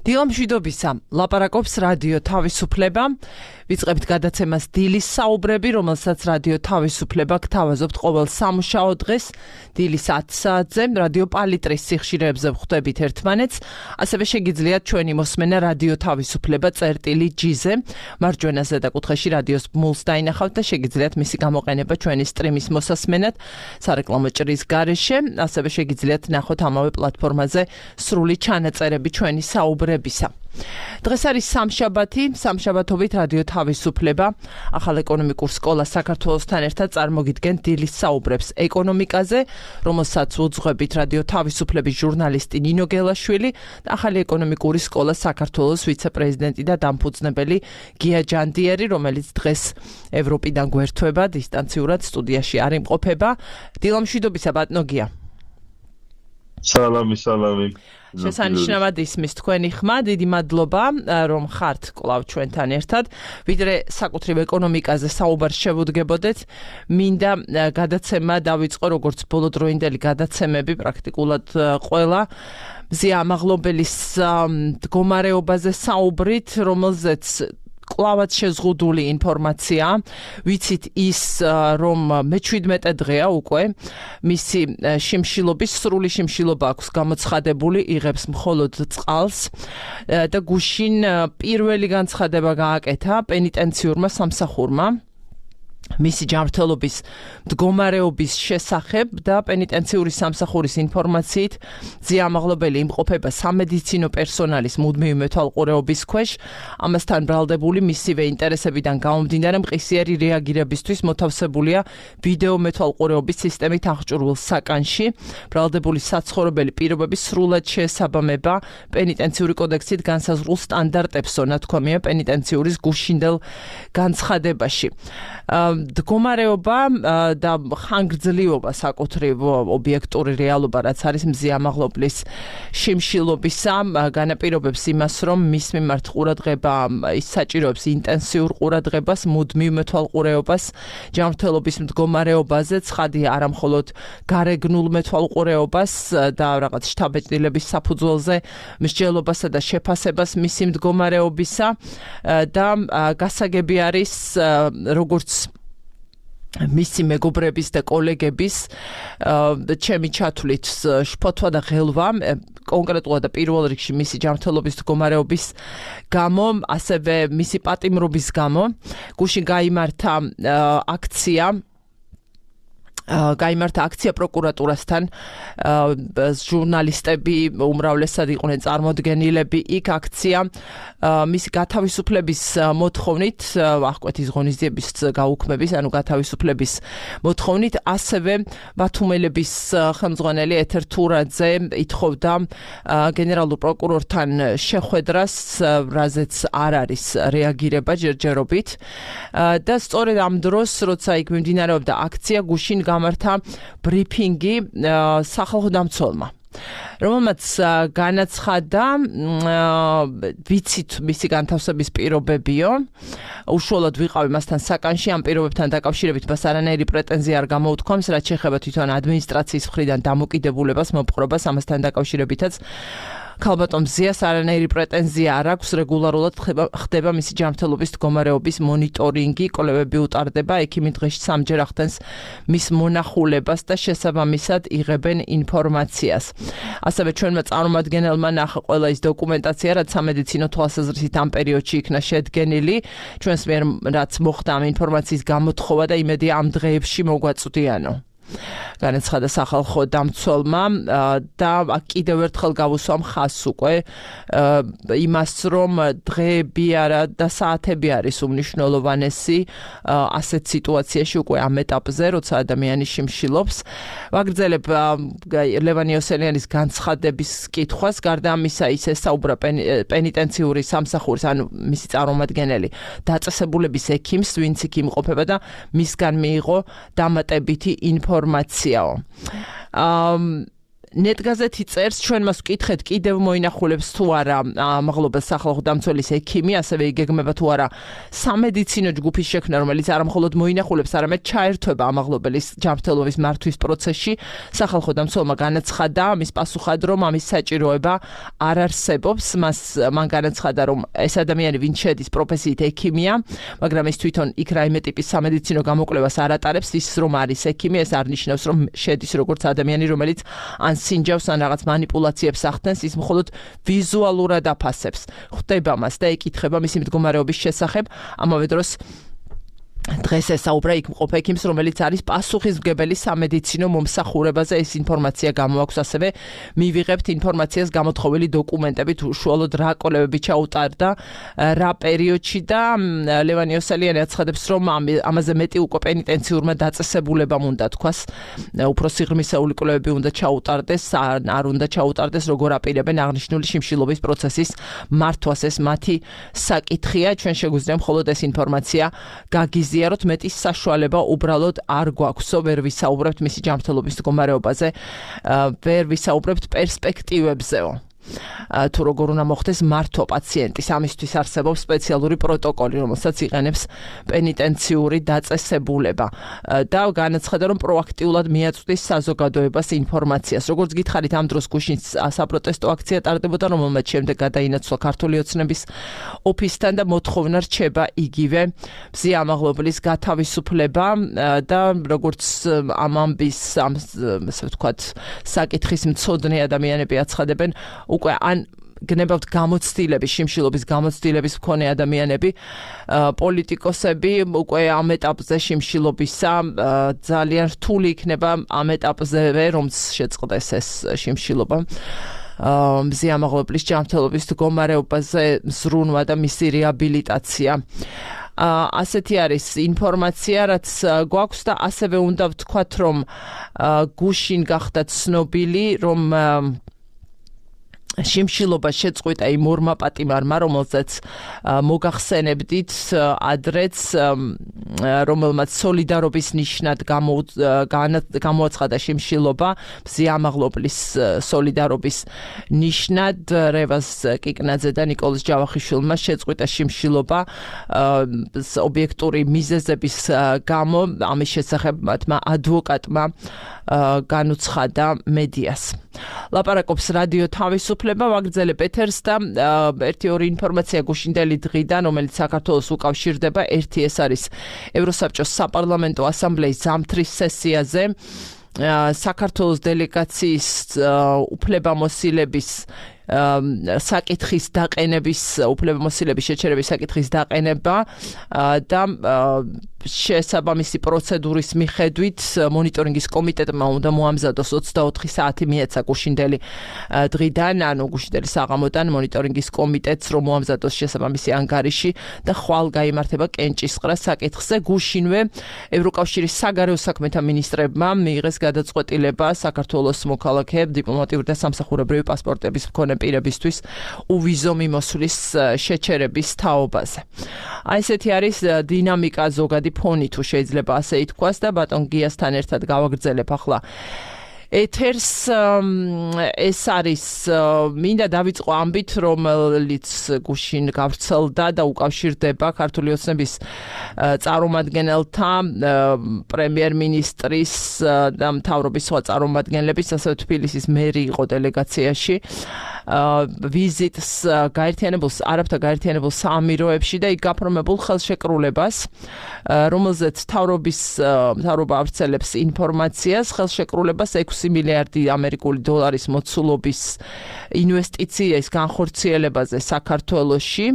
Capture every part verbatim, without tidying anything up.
დილამშვიდობისა, ლაპარაკობს რადიო თავისუფლება. ვიწყებთ გადაცემას დილის საუბრები, რომელსაც რადიო თავისუფლება გთავაზობთ ყოველ სამუშაო დღეს, დილის ათი საათზე, რადიო პალიტრის სიხშირეებზე ვხვდებით ერთმანეთს, ასევე შეგიძლიათ ჩვენი მოსმენა რადიო თავისუფლება წერტილი ჯი-ზე, მარჯვენა ზედაკუთხეში რადიოს ბმულს დაინახავთ და შეგიძლიათ მისი გამოყენება ჩვენი სტრიმის მოსასმენად, სარეკლამო ჭრის გარეშე, ასევე შეგიძლიათ ნახოთ ამავე პლატფორმაზე სრული ჩანაწერები ჩვენი საუბრებისა. დღეს არის სამშაბათი, სამშაბათობით რადიო თავისუფლება, ახალ ეკონომიკურ სკოლას საქართველოსთან ერთად წარმოგიდგენთ დილის საუბრებს ეკონომიკაზე, რომელსაც უძღვებით რადიო თავისუფლების ჟურნალისტი ნინო გელაშვილი და ახალი ეკონომიკური სკოლა საქართველოს ვიცე-პრეზიდენტი და დამფუძნებელი გია ჯანდიერი, რომელიც დღეს ევროპიდან გვერდება, დისტანციურად სტუდიაში არ იმყოფება. დილამშვიდობისა, ბატონო გია. სალამი, სალამი. შესანიშნავად ისმის თქვენი ხმა, დიდი მადლობა, რომ ხართ კვლავ ჩვენთან ერთად. ვიდრე საკუთრივ ეკონომიკაზე საუბარს შევუდგებოდეთ, მინდა გადაცემა დავიწყო, როგორც ბოლოდროინდელი გადაცემები, პრაქტიკულად ყველა მზია ამაღლობელის მდგომარეობაზე საუბრით, რომელზეც კლავად შეზღუდული ინფორმაცია, ვიცით ის, რომ მეჩვიდმეტე დღეა უკვე, მისი შიმშილობის, სრული შიმშილობა აქვს გამოცხადებული, იღებს მხოლოდ წყალს და გუშინ პირველი განცხადება გააკეთა პენიტენციურმა სამსახურმა მისი ჯანმრთელობის მდგომარეობის შესახებ და პენიტენციური სამსახურის ინფორმაციით ძიამაღლობელი იმყოფება სამედიცინო პერსონალის მუდმივი მეთვალყურეობის ქვეშ, ამასთან ბრალდებული მისივე ინტერესებიდან გამომდინარე მყისიერი რეაგირებისთვის მოთავსებულია ვიდეო მეთვალყურეობის სისტემით აღჭურვილ საკანში, ბრალდებული საცხოვრებელი პირობების სრულად შეესაბამება პენიტენციური კოდექსით განსაზღვრულ სტანდარტებს, ნათქვამია პენიტენციური გუშინდელ განცხადებაში. მდგომარეობა და ხანგრძლივობა საკუთრივ ობიექტური რეალობა, რაც არის მზიამაღლობლის შიმშილობისა, განაპირობებს იმას, რომ მის მიმართ ყურადღება ის საჭიროებს ინტენსიურ ყურადღებას, მუდმივ მეთვალყურეობას, ჯანმრთელობის მდგომარეობაზე, ცხადია არა მხოლოდ გარეგნულ მეთვალყურეობას და რაღაც შთაბეჭდილების საფუძველზე მსჯელობასა და შეფასებას მისი მდგომარეობისა და გასაგები არის როგორც მისი მეგობრების და კოლეგების ჩემი ჩათვლით შფოთვა და ღელვა კონკრეტულად და პირველ რიგში მისი ჯანმრთელობის მდგომარეობის გამო, ასევე მისი პატიმრობის გამო, გუშინ გაიმართა აქცია გაიმართა აქცია პროკურატურასთან, ჟურნალისტები უმრავლესად იყვნენ წარმოდგენილები იქ აქცია მისი გათავისუფლების მოთხოვნით, აღკვეთის ღონისძიების გაუქმების, ანუ გათავისუფლების მოთხოვნით, ასევე ბათუმელების ხელმძღვანელი ეთერ თურაძე ითხოვდა გენერალურ პროკურორთან შეხვედრას, რაზეც არ არის რეაგირება ჯერჯერობით და სწორედ ამ დროს, როცა იქ მიმდინარეობდა აქცია, გუშინ გამართა ბრიფინგი სახალხო დამცველმა, რომელმაც განაცხადა, ვიცით მისი განთავსების პირობებიო, უშუალოდ ვიყავი მასთან საკანში, ამ პირობებთან დაკავშირებით მას არანაირი პრეტენზია არ გამოუთქვამს, რაც შეეხება თვითონ ადმინისტრაციის მხრიდან დამოკიდებულებას, მოპყრობას, ამასთან დაკავშირებითაც ქალბატონ მზიას არანაირი პრეტენზია არ აქვს, რეგულარულად ხდება მისი ჯანმრთელობის მდგომარეობის მონიტორინგი, კვლევები უტარდება, ექიმი დღეში სამჯერ ახდენს მის მონახულებას და შესაბამისად იღებენ ინფორმაციას. ასევე ჩვენმა წარმომადგენელმა ნახა ყველა ის დოკუმენტაცია, რაც სამედიცინო თვალსაზრისით ამ პერიოდში იქნა შედგენილი, ჩვენს მიერ რაც მოხდა ამ ინფორმაციის გამოთხოვა და იმედია ამ დღეებში მოგვაწვდიანო. განაცხადა სახალხო დამცველმა და კიდევ ერთხელ გავუსვამ ხაზს უკვე იმას, რომ დღეები არა და საათები არის უმნიშვნელოვანესი ასეთ სიტუაციაში უკვე ამ ეტაპზე, როცა ადამიანი შიმშილობს. ვაგრძელებ ლევან იოსელიანის განცხადების კითხვას, გარდა ამისა ის ესაუბრა პენიტენციური სამსახურის, ანუ მისი წარმომადგენელი დაწესებულების ექიმს, ვინც იქ იმყოფება და მისგან მიიღო დამატებითი ინფორმაციაო. ნეტგაზეთი წერს ჩვენ მას ვკითხეთ კიდევ მოინახულებს თუ არა ამაღლობელს სახალხო დამცველის ექიმი ასევე იგეგმება თუ არა სამედიცინო ჯგუფის შექმნა რომელიც არა მხოლოდ მოინახულებს არამედ ჩაერთვება ამაღლობელის ჯანმრთელობის მართვის პროცესში სახალხო დამცველმა განაცხადა მის პასუხად რომ ამის საჭიროება არ არსებობს მას მან განაცხადა რომ ეს ადამიანი ვინც შედის პროფესიით ექიმია მაგრამ ის თვითონ იქ რაიმე ტიპის სამედიცინო გამოკვლევას არ ატარებს ის რომ არის ექიმი ეს არ ნიშნავს რომ შედის როგორც ადამიანი რომელიც ან სინჯავს ან რაღაც манипуляციებს ახდენს ის მხოლოდ ვიზუალურად აფასებს ხვდება მას და ეკითხება მისი მდგომარეობის შესახებ ამავე დროს დღეს ესაუბრა იქ მყოფ ექიმს რომელიც არის პასუხისმგებელი სამედიცინო მომსახურებაზე ეს ინფორმაცია გამოაქვს ასევე მივიღებთ ინფორმაციას გამოთხოვილი დოკუმენტებით უშუალოდ რა კვლევები ჩაუტარდა რა პერიოდში და ლევან იოსელიანი აცხადებს რომ ამაზე მეტი უკვე პენიტენციურმა დაწესებულებამ უნდა თქვას უფრო სიღრმისეული კვლევები უნდა ჩაუტარდეს არ უნდა ჩაუტარდეს როგორ აპირებენ აღნიშნული შიმშილობის პროცესის მართვას ეს მათი საკითხია ჩვენ შეგვიძლია მხოლოდ ეს ინფორმაცია გაგიზიაროთ ზიაროთ მეტის საშუალება უბრალოდ არ გვაქვსო ვერ ვისაუბრებთ მისი ჯანმრთელობის მდგომარეობაზე ვერ ვისაუბრებთ პერსპექტივებზეო თუ როგორ უნდა მოხდეს მართვა პაციენტის ამისთვის არსებობს სპეციალური პროტოკოლი რომელსაც იყენებს პენიტენციური დაწესებულება და განაცხადა რომ პროაქტიულად მიაწვდის საზოგადოებას ინფორმაციას როგორც გითხარით ამ დროს გუშინ საპროტესტო აქცია ტარდებოდა რომელმაც შემდეგ გადაინაცვლა ქართული ოცნების ოფისთან და მოთხოვნა რჩება იგივე მზი ამაღლობელის გათავისუფლება და როგორც ამ ამბის ამ ასე ვთქვათ საკითხის მცოდნე ადამიანები აცხადებენ უკვე ან გნებავთ გამოცდილების შიმშილობის გამოცდილების მქონე ადამიანები პოლიტიკოსები უკვე ამ ეტაპზე შიმშილობისა ძალიან რთული იქნება ამ ეტაპზე რომც შეწყდეს ეს შიმშილობა მზი ამაღლობელის ჯანმრთელობის მდგომარეობაზე ზრუნვა და მისი რეაბილიტაცია ასეთი არის ინფორმაცია რაც გვაქვს და ასევე უნდა ვთქვათ რომ გუშინ გახდა ცნობილი რომ შიმშილობა შეწყვიტა იმ ორმა პატიმარმა, რომელზეც მოგახსენებდით ადრეც, რომელმაც სოლიდარობის ნიშნად გამოაცხადა შიმშილობა, მზი ამაღლობელის სოლიდარობის ნიშნად რევაზ კიკნაძე და ნიკოლოზ ჯავახიშვილმა შეწყვიტა შიმშილობა ობიექტური მიზეზების გამო, ამის შესახებ მათმა ადვოკატმა განუცხადა მედიას. ლაპარაკობს რადიო თავისუფლება, ვაგრძელებ ეთერს და ერთი ორი ინფორმაცია გუშინდელი დღიდან, რომელიც საქართველოს უკავშირდება, ერთი ეს არის ევროსაბჭოს საპარლამენტო ასამბლეის ზამთრის სესიაზე, საქართველოს დელეგაციის უფლებამოსილების საკითხის დაყენების უფლებამოსილების შეჩერების საკითხის დაყენება და შესაბამისი პროცედურის მიხედვით მონიტორინგის კომიტეტმა უნდა მოამზადოს ოცდაოთხი საათი მიეცა გუშინდელი დღიდან, ანუ გუშინდელი საღამოდან მონიტორინგის კომიტეტს რომ მოამზადოს შესაბამისი ანგარიში და ხვალ გაიმართება კენჭისყრა საკითხზე. გუშინვე ევროკავშირის საგარეო საქმეთა მინისტრებმა მიიღეს გადაწყვეტილება საქართველოს მოქალაქეებს დიპლომატიური და სამსახურებრივი პასპორტების მქონე პირებისთვის უვიზო მიმოსვლის შეჩერების თაობაზე. აი ესეთი არის დინამიკა ზოგადი ფონი თუ შეიძლება ასე ითქვას და ბატონ გიასთან ერთად გავაგრძელებ ახლა ეთერს ეს არის მინდა დავიწყო ამბით რომელიც გუშინ გავრცელდა და უკავშირდება ქართული ოცნების წარმომადგენელთა პრემიერ-მინისტრის და მთავრობის სხვა წარმომადგენლების ასევე თბილისის მერი იყო დელეგაციაში ვიზიტს გაერთიანებულ არაბთა გაერთიანებულ საამიროებში და იქ გაფორმებულ ხელშეკრულებას რომელზეც მთავრობის მთავრობა ავრცელებს ინფორმაციას ხელშეკრულებას ექვსი მილიარდი ამერიკული დოლარის მოცულობის ინვესტიციის განხორციელებაზე საქართველოში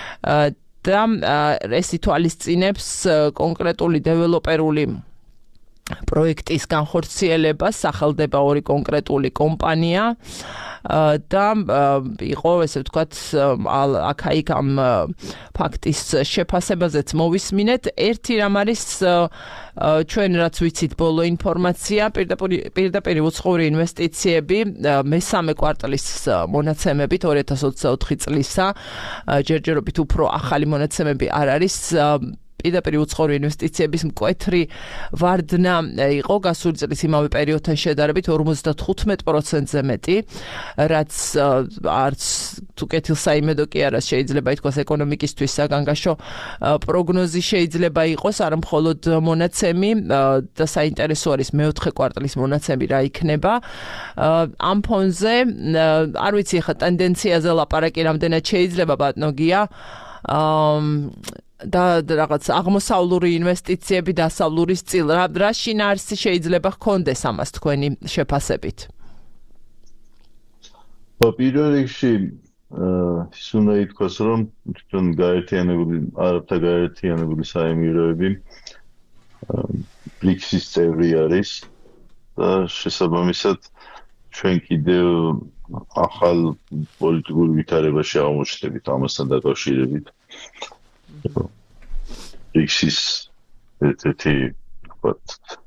და ეს ითვალისწინებს კონკრეტული დეველოპერული პროექტის განხორციელებას, სახელდება ორი კონკრეტული კომპანია და იყო ესე ვთქვათ აქ-იქ ამ ფაქტის შეფასებაზეც მოვისმინეთ. ერთი რამ არის ჩვენ რაც ვიცით ბოლო ინფორმაცია, პირდაპირ უცხოური ინვესტიციები მესამე კვარტალის მონაცემებით ორი ათას ოცდაოთხი წლისა, ჯერჯერობით უფრო ახალი მონაცემები არ არის პირდაპირ უცხოური ინვესტიციების მკვეთრი ვარდნა იყო გასული წლის იმავე პერიოდთან შედარებით ორმოცდათხუთმეტ პროცენტზე მეტი, რაც არც თუ კეთილსაიმედო კი არა შეიძლება ითქვას ეკონომიკისთვის საგანგაშო პროგნოზი შეიძლება იყოს, არა მხოლოდ მონაცემი და საინტერესო არის მეოთხე კვარტალის მონაცემი რა იქნება. ამ ფონზე არ ვიცი ხა ტენდენციაზე ლაპარაკი რამდენად შეიძლება ბატონო გია და რაღაც აღმოსავლური ინვესტიციები დასავლურის წილ რა რა შინაარსი შეიძლება ჰქონდეს ამას თქვენი შეფასებით? პირველ რიგში ის უნდა ითქვას, რომ თვითონ გაერთიანებული არაბთა გაერთიანებული საემიროები ბრიქსის წევრი არის და შესაბამისად ჩვენ კიდევ ახალ პოლიტიკურ ვითარებაში აღმოჩნდებით ამასთან დაკავშირებით. ბრიქსის ერთ-ერთი ვთქვათ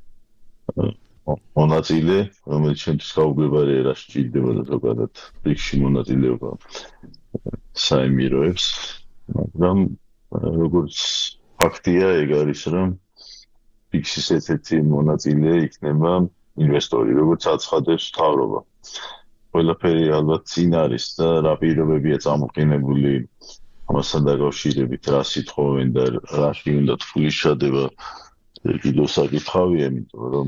მონაწილე, რომელიც ჩვენთვის გაუგებარია რა სჭირდება და ზოგადად ბრიქსში მონაწილეობა საემიროებს, მაგრამ როგორც ფაქტია, ეგ არის, რომ ბრიქსის ერთ-ერთი მონაწილე იქნება ინვესტორი, როგორც აცხადებს მთავრობა. ყველაფერი ალბათ წინ არის და რა პირობებია წამოყენებული ამასთან დაკავშირებით, რა სიტყვოვენ და რაში უნდა თვლის ჩადება კიდევ საკითხავია, იმიტომ რომ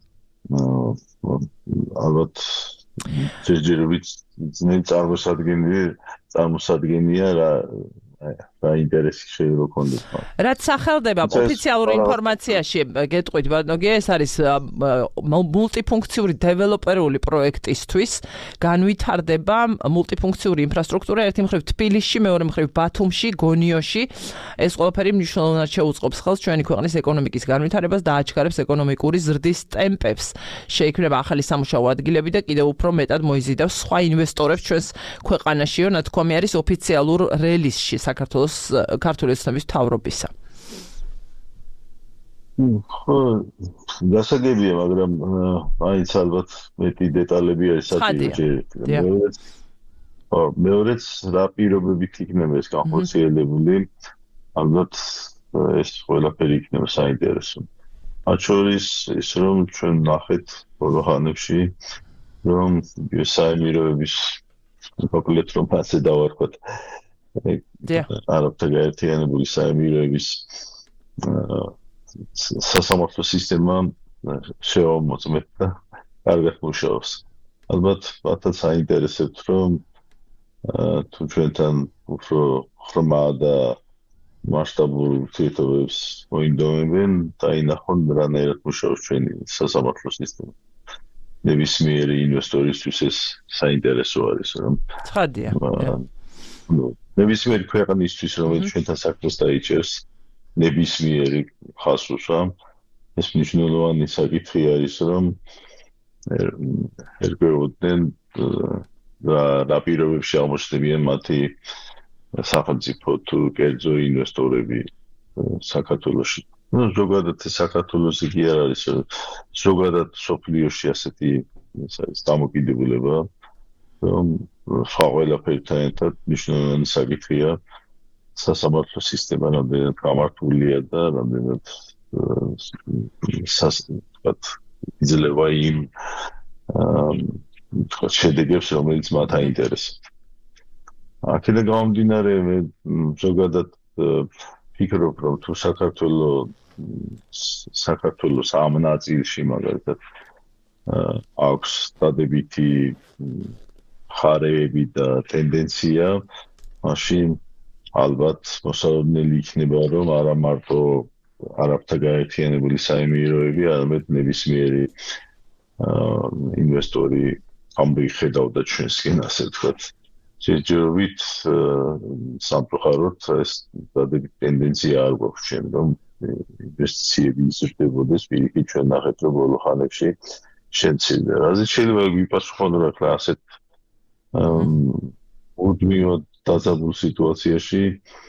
ალბათ ჯერჯერობით ძნელი წარმოსადგენია, წარმოსადგენია რა რა ინტერესი შეიძლება კონდეს. რაც სახელდება ოფიციალურ ინფორმაციაში გეტყვით ბატონო გია, ეს არის მულტიფუნქციური დეველოპერული პროექტისთვის განვითარდება მულტიფუნქციური ინფრასტრუქტურა ერთი მხრივ თბილისში, მეორე მხრივ ბათუმში, გონიოში. ეს ყველაფერი მნიშვნელოვნად შეუწყობს ხელს ჩვენი ქვეყნის ეკონომიკის განვითარებას და აჩქარებს ეკონომიკური ზრდის ტემპებს. შეიქმნება ახალი სამუშაო ადგილები და კიდევ უფრო მეტად მოიზიდავს სხვა ინვესტორებს ჩვენს ქვეყანაშიო, ნათქვამი არის ოფიციალურ რელიზში საქართველოს ქართული ოცნების მთავრობისა. ხო, გასაგებია, მაგრამ მაინც ალბათ მეტი დეტალები არის საჭირო. ხო, მეორეც რა პირობებით იქნება ეს განხორციელებული, ალბათ ეს ყველაფერი იქნება საინტერესო. მათ შორის ის რომ ჩვენ ნახეთ ბოლო ხანებში, რომ საემიროების მოკლედ რომ ასე დავარქვათ არაბთა გაერთიანებული საემიროების სასამართლო სისტემა შეამოწმეთ და კარგად მუშაობს. ალბათ მათაც საინტერესებთ, რომ თუ ჩვენთან უფრო ხრმა და მასშტაბურ ურთიერთობებს მოინდომებენ და ინახონ რანაირად მუშაობს ჩვენი სასამართლო სისტემა. ნებისმიერი ინვესტორისთვის ეს საინტერესო არის, რომ ცხადია. ნებისმიერი ქვეყნისთვის, რომელიც ჩვენთან საქმეს დაიჭერს, ნებისმიერი ხასუსა, ეს მნიშვნელოვანი საკითხი არის, რომ ერკვეოდნენ რა პირობებში აღმოჩნდებიან მათი სახელმწიფო თუ კერძო ინვესტორები საქართველოში. Ну, ზოგადად საქართველოსი კი არ არის, ზოგადად სოფლიოში ასეთი დამოკიდებულება, რომ სხვა ყველაფერთან ერთად მნიშვნელოვანი საკითხია სასამართლო სისტემა რამდენად გამართულია და რამდენად სასწრაფოდ იძლევა იმ შედეგებს, რომელიც მათ აინტერესებთ. აქედან გამომდინარე, მე ზოგადად ფიქრობ, რომ თუ საქართველოს საქართველოს ამ ნაწილში მაგალითად აქვს დადებითი ხარეები და ტენდენცია, მაშინ ალბათ მოსალოდნელი იქნება, რომ არა მარტო არაბთა გაერთიანებული საემიროები, არამედ ნებისმიერი ინვესტორი ამბიხედავდა ჩვენსკენ, ასე ვთქვათ. ჯერჯერობით სამწუხაროდ ეს დადებითი ტენდენცია არ გვაქვს ჩვენ, რომ ინვესტიციები იზრდებოდეს, პირიქით ჩვენ ნახეთ, რომ ბოლო ხანებში შემცირდა. რაზეც შეიძლება ვიპასუხოთ, რომ ახლა ასეთ უდმივად დაძაბულ სიტუაციაში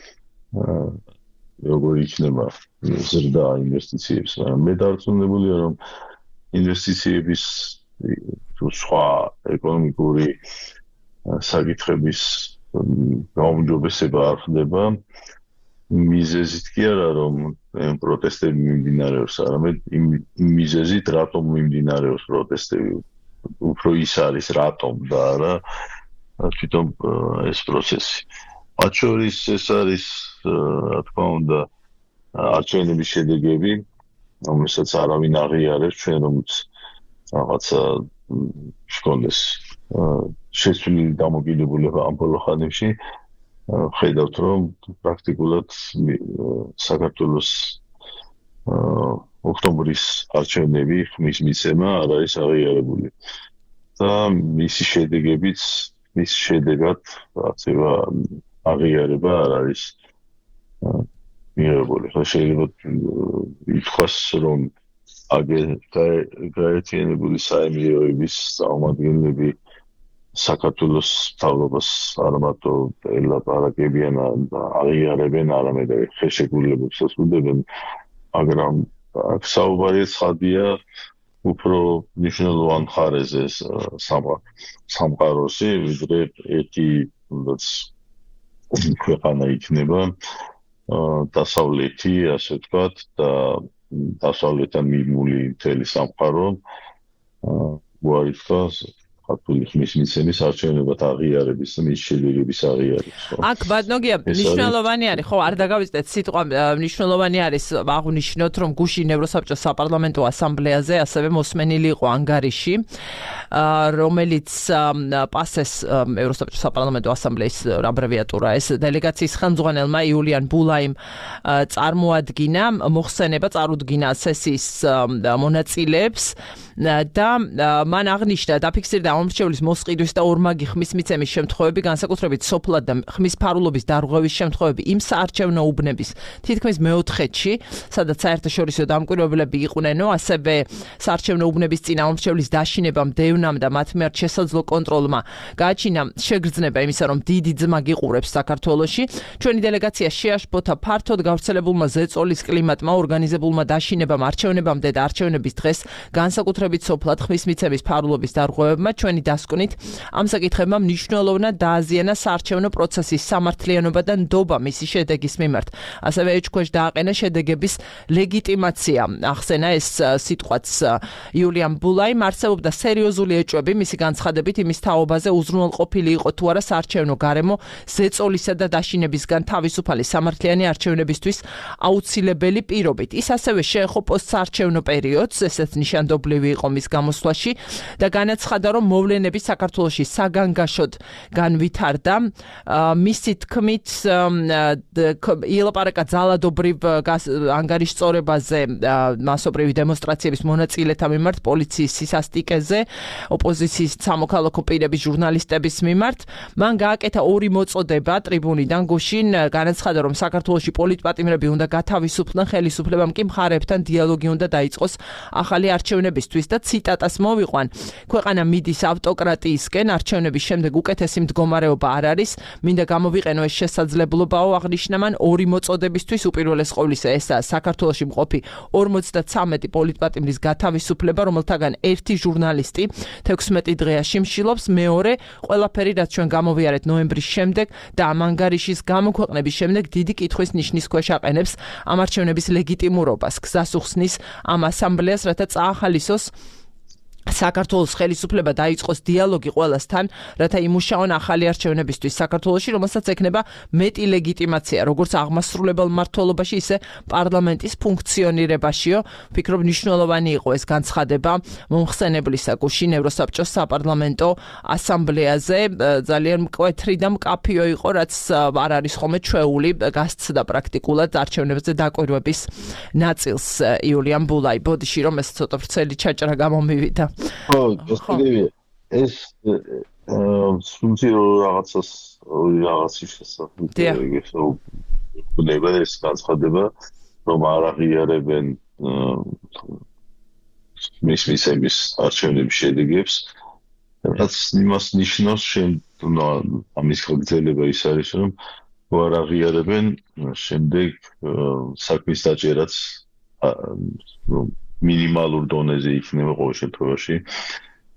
როგორ იქნება ზრდა ინვესტიციებს, მაგრამ მე დარწმუნებულია, რომ ინვესტიციების თუ სხვა ეკონომიკური საკითხების გაუმჯობესება არ ხდება მიზეზით კი არა რომ პროტესტები მიმდინარეობს, არამედ იმ მიზეზით რატომ მიმდინარეობს პროტესტები. უფრო ის არის რატომ და არა თვითონ ეს პროცესი. მათ შორის ეს არის, რა თქმა უნდა, არჩევნების შედეგები, რომელსაც არავინ აღიარებს, ჩვენ რომელიც რაღაცა შეგონდეს შეცვლილი დამოკიდებულება ამ ბოლო ხანებში, ხედავთ რომ პრაქტიკულად საქართველოს ოქტომბრის არჩევნები ხმის მიცემა არ არის აღიარებული და მისი შედეგებიც მის შედეგად რაღაცა აღიარება არ არის მიღებული. ხო შეიძლება ითქვას რომ გაერთიანებული საემიროების წარმომადგენლები საქართველოს მთავრობას არ მარტო ელაპარაკებიან და აღიარებენ, არამედ ხელშეკრულებებსაც უდევენ, მაგრამ აქ საუბარი ცხადია უფრო მნიშვნელოვან მხარეზე სამყაროსი, ვიდრე ერთი ქვეყანა იქნება დასავლეთი, ასე ვთქვათ, და დასავლეთთან მიმული მთელი სამყარო მოარიცხავს ქართული ხმის მიცემის არჩევნებად აღიარების და მის შედეგების აღიარების. აქ ბატონო, მნიშვნელოვანი არის, ხო, არ დაგავიწყდეთ სიტყვა, მნიშვნელოვანი არის აღნიშნოთ, რომ გუშინ ევროსაბჭოს საპარლამენტო ასამბლეაზე ასევე მოსმენილი იყო ანგარიში, რომელიც პასეს ევროსაბჭოს საპარლამენტო ასამბლეის აბრევიატურა ეს დელეგაციის ხელმძღვანელმა იულიან ბულაიმ წარმოადგინა, მოხსენება წარუდგინა სესიის მონაწილეებს და მან აღნიშნა დაფიქსირდა ამორჩევლის მოსყიდვის და ორმაგი ხმის მიცემის შემთხვევები, განსაკუთრებით სოფლად და ხმის ფარულობის დარღვევის შემთხვევები იმ საარჩევნო უბნების თითქმის მეოთხედში, სადაც საერთაშორისო დამკვირვებლები იყვნენ, ასევე საარჩევნო უბნების წინ ამორჩევლის დაშინებამ, დევნამ და მათ მიერ შესაძლო კონტროლმა გააჩინა შეგრძნება იმისა, რომ დიდი ძმა გიყურებს საქართველოში. ჩვენი დელეგაცია შეაშფოთა ფართოდ გავრცელებულმა ზეწოლის კლიმატმა, ორგანიზებულმა დაშინებამ, არჩევნებამდე და არჩევნების დღეს განსაკუთრებით სოფლად ხმის მიცემის ფარულობის დარღვევებმა ჩვენი დასკვნით ამ საკითხებმა მნიშვნელოვნად დააზიანა საარჩევნო პროცესის სამართლიანობა და ნდობა მისი შედეგის მიმართ. ასევე ეჭქვეშ დააყენა შედეგების ლეგიტიმაცია. ახსენა ეს სიტყვაც იულიან ბულაიმ, არსებობდა სერიოზული ეჭვები მისი განცხადებით იმის თაობაზე უზრუნველყოფილი იყო თუ არა საარჩევნო გარემო ზეწოლისა და დაშინებისგან თავისუფალი სამართლიანი არჩევნებისთვის აუცილებელი პირობით. ის ასევე შეეხო პოსტსაარჩევნო პერიოდს, ესეც ნიშანდობლივი იყო მის გამოსვლაში და განაცხადა, რომ მოვლენები საქართველოში საგანგაშოდ განვითარდა. მისი თქმით, ილაპარაკა ძალადობრივ ანგარიშ სწორებაზე მასობრივი დემონსტრაციების მონაწილეთა მიმართ, პოლიციის სისასტიკეზე, ოპოზიციის სამოქალაქო პირების ჟურნალისტების მიმართ. მან გააკეთა ორი მოწოდება ტრიბუნიდან გუშინ, განაცხადა, რომ საქართველოში პოლიტპატიმრები უნდა გათავისუფლდნენ, ხელისუფლებამ კი მხარეებთან დიალოგი უნდა დაიწყოს ახალი არჩევნებისთვის და ციტატას მოვიყვან. ქვეყანა მიდის ავტოკრატიისკენ, არჩევნების შემდეგ უკეთესი მდგომარეობა არ არის, მინდა გამოვიყენო ეს შესაძლებლობაო, აღნიშნა მან ორი მოწოდებისთვის, უპირველეს ყოვლისა ესაა საქართველოში მყოფი ორმოცდათვრამეტი პოლიტპატიმრის გათავისუფლება, რომელთაგან ერთი ჟურნალისტი თექვსმეტი დღეა შიმშილობს, მეორე ყველაფერი რაც ჩვენ გამოვიარეთ ნოემბრის შემდეგ და ამ ანგარიშის გამოქვეყნების შემდეგ დიდი კითხვის ნიშნის ქვეშ აყენებს ამ არჩევნების ლეგიტიმურობას. გზას უხსნის ამ ასამბლეას, რათა წაახალისოს საქართველოს ხელისუფლება დაიწყოს დიალოგი ყველასთან, რათა იმუშაონ ახალი არჩევნებისთვის საქართველოში, რომელსაც ექნება მეტი ლეგიტიმაცია, როგორც აღმასრულებელ მმართველობაში, ისე პარლამენტის ფუნქციონირებაშიო. ვფიქრობ, მნიშვნელოვანი იყო ეს განცხადება მომხსენებლისა გუშინ ევროსაბჭოს საპარლამენტო ასამბლეაზე. ძალიან მკვეთრი და მკაფიო იყო, რაც არ არის ხოლმე ჩვეული, გასცდა პრაქტიკულად არჩევნებზე დაკვირვების ნაწილს იულიან ბულაი. ბოდიში რომ ეს ცოტა ვრცელი ჩაჭრა გამომივიდა. ხო, გასაგებია. ეს სულ რაღაცას რაღაცის შესახებ ეგეც ხდება ეს განცხადება, რომ არ აღიარებენ მის მისების არჩევნების შედეგებს, რაც იმას ნიშნავს, რომ ამის გაგრძელება ის არის, რომ არ აღიარებენ შემდეგ საქმის დაჭერაც მინიმალურ დონეზე იქნება ყოველ შემთხვევაში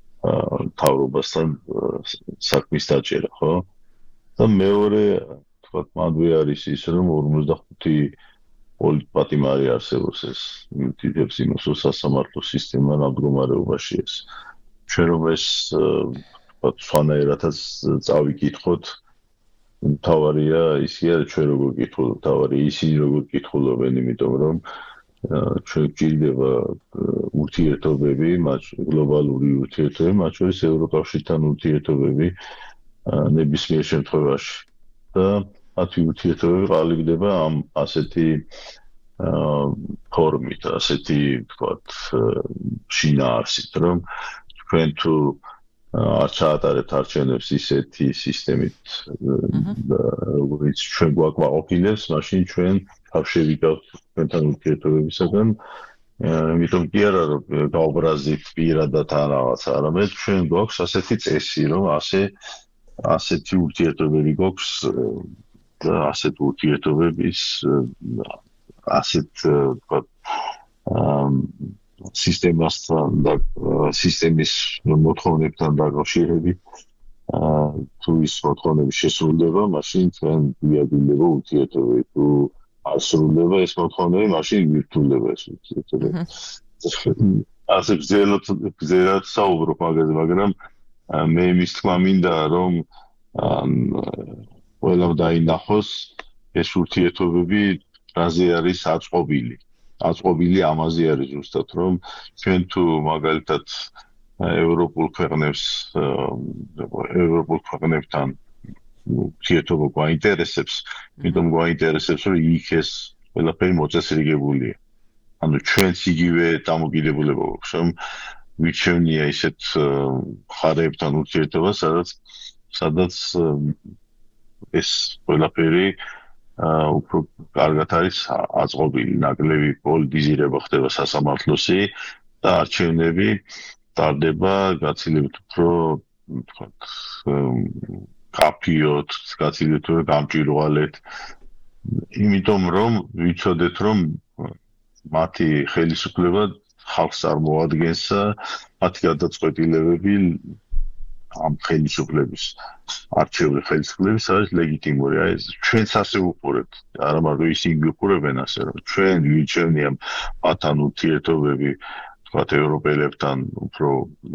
მთავრობასთან საქმის დაჭერა, ხო? და მეორე თქვა, მადვე არის ის, რომ ორმოცდახუთი პოლიტპატიმარი არსებობს ეს მითითებს იმას, რომ სასამართლო სისტემა ნამდგომარეობაში ეს. ჩვენ რომ ეს თქვა, სვანაერათაც წავიკითხოთ, თავარია ისია, ჩვენ როგორ გითხულობთ, თავარია ისინი როგორ გითხულობენ, იმიტომ რომ ჩვენ გვჭირდება ურთიერთობები, გლობალური ურთიერთობები, მათ შორის ევროკავშირთან ურთიერთობები ნებისმიერ შემთხვევაში. და მათი ურთიერთობები ყალიბდება ამ ასეთი ფორმით, ასეთი ვთქვათ, შინაარსით, რომ თქვენ თუ არ ჩაატარებთ არჩევნებს ისეთი სისტემით, როგორც ჩვენ გვაკმაყოფილებს, მაშინ ჩვენ თავშევი გავთ თქვენთან ურთიერთობებისაგან, იმიტომ კი არა რომ გავბრაზით პირადად ან რაღაცა, არამედ ჩვენ გვაქვს ასეთი წესი, რომ ასე ასეთი ურთიერთობები გვაქვს და ასეთ ურთიერთობების ასეთ ვთქვათ სისტემასთან და სისტემის მოთხოვნებთან დაკავშირებით თუ ის მოთხოვნები შესრულდება, მაშინ ჩვენ გვიადვილდება ურთიერთობები. თუ არ სრულდება ეს მოთხოვნები, მაშინ ვირთულდება ეს ურთიერთობები. ასე გზელად საუბრობ მაგაზე, მაგრამ მე მის თქმა მინდა, რომ ყველამ დაინახოს ეს ურთიერთობები რაზე არის აწყობილი. აწყობილი ამაზე არის ზუსტად, რომ ჩვენ თუ მაგალითად ევროპულ ქვეყნებს ევროპულ ქვეყნებთან ურთიერთობა გვაინტერესებს, იმიტომ გვაინტერესებს, რომ იქ ეს ყველაფერი მოწესრიგებულია. ანუ ჩვენც იგივე დამოკიდებულება გვაქვს, რომ ვირჩევნია ისეთ მხარეებთან ურთიერთობა, სადაც სადაც ეს ყველაფერი უფრო კარგად არის აწყობილი, ნაკლები პოლიტიზირება ხდება სასამართლოსი და არჩევნები ტარდება გაცილებით უფრო, ვთქვათ, კაფიოთ, გაცილებით უფრო გამჭვირვალედ, იმიტომ რომ ვიცოდეთ, რომ მათი ხელისუფლება ხალხს წარმოადგენს, მათი გადაწყვეტილებები ამ ხელისუფლების არჩეული ხელისუფლების არის ლეგიტიმური. აი ეს ჩვენც ასე ვუყურებთ, არა მარტო ისინი ვიყურებენ ასე, რომ ჩვენ ვირჩევნია მათთან ურთიერთობები, თქვათ ევროპელებთან უფრო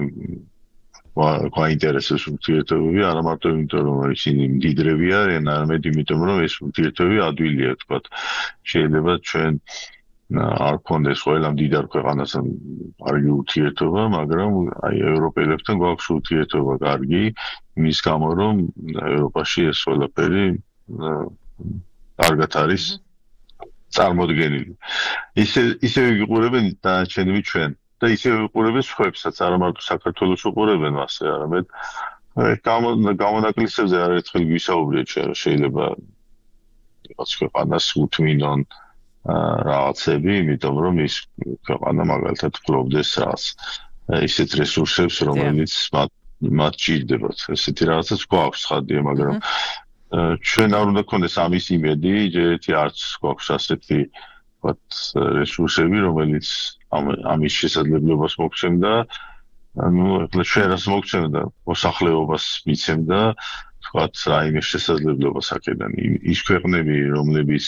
გვაინტერესებს ურთიერთობები, არა მარტო იმიტომ რომ ისინი მდიდრები არიან, არამედ იმიტომ რომ ეს ურთიერთობები ადვილია, თქვათ შეიძლება ჩვენ არ გქონდეს ყველა მდიდარ ქვეყანასთან კარგი ურთიერთობა, მაგრამ აი ევროპელებთან გვაქვს ურთიერთობა კარგი, იმის გამო რომ ევროპაში ეს ყველაფერი კარგად არის წარმოდგენილი. ისე ისევე ვიყურებენ დანარჩენები ჩვენ და ისევე ვიყურებენ სხვებსაც, არა მარტო საქართველოს ვიყურებენ მასე, არამედ გამონაკლისებზე არაერთხელ გვისაუბრეთ ჩვენ, შეიძლება რაღაც ქვეყანას უთმინონ რაღაცები, იმიტომ რომ ის ქვეყანა მაგალითად ფლობდეს რაღაც ისეთ რესურსებს, რომელიც მათ ჭირდებათ. ესეთი რაღაცაც გვაქვს ხადია, მაგრამ ჩვენ არ უნდა გქონდეს ამის იმედი, ჯერეთი არც გვაქვს ასეთი ვთქვათ რესურსები, რომელიც ამის შესაძლებლობას მოგცემდა, ანუ ეხლა ჩვენ რას მოგცემდა, მოსახლეობას მიცემდა, ვთქვათ რაიმე შესაძლებლობას აქედან. ის ქვეყნები, რომლებიც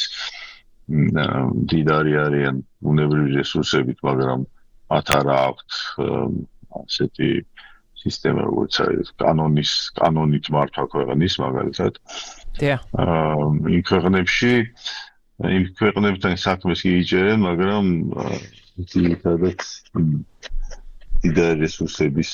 მდიდარი არიან ბუნებრივი რესურსებით, მაგრამ მათ არ აქვთ ასეთი სისტემა, როგორც არის კანონის კანონით მართვა ქვეყნის, მაგალითად. დიახ. იმ ქვეყნებში იმ ქვეყნებთან საქმეს იიჭერენ, მაგრამ ძირითადად მდიდარი რესურსების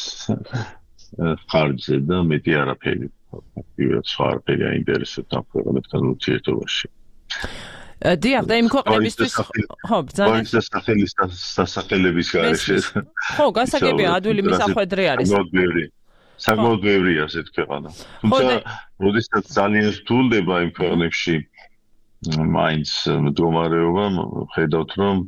ხარჯზე და მეტი არაფერი. პირველ სხვა არაფერი აინტერესებთ ამ ქვეყნებთან ურთიერთობაში. დიახ, და იმ ქვეყნებისთვის ხო, ბრძანა სახელის სასახელების გარეშე. ხო, გასაგებია, ადვილი მისახვედრი არის. საკმაოდ ბევრია ასეთ ქვეყანა. თუმცა, როდესაც ძალიან რთულდება იმ ქვეყნებში მაინც მდგომარეობა, ხედავთ, რომ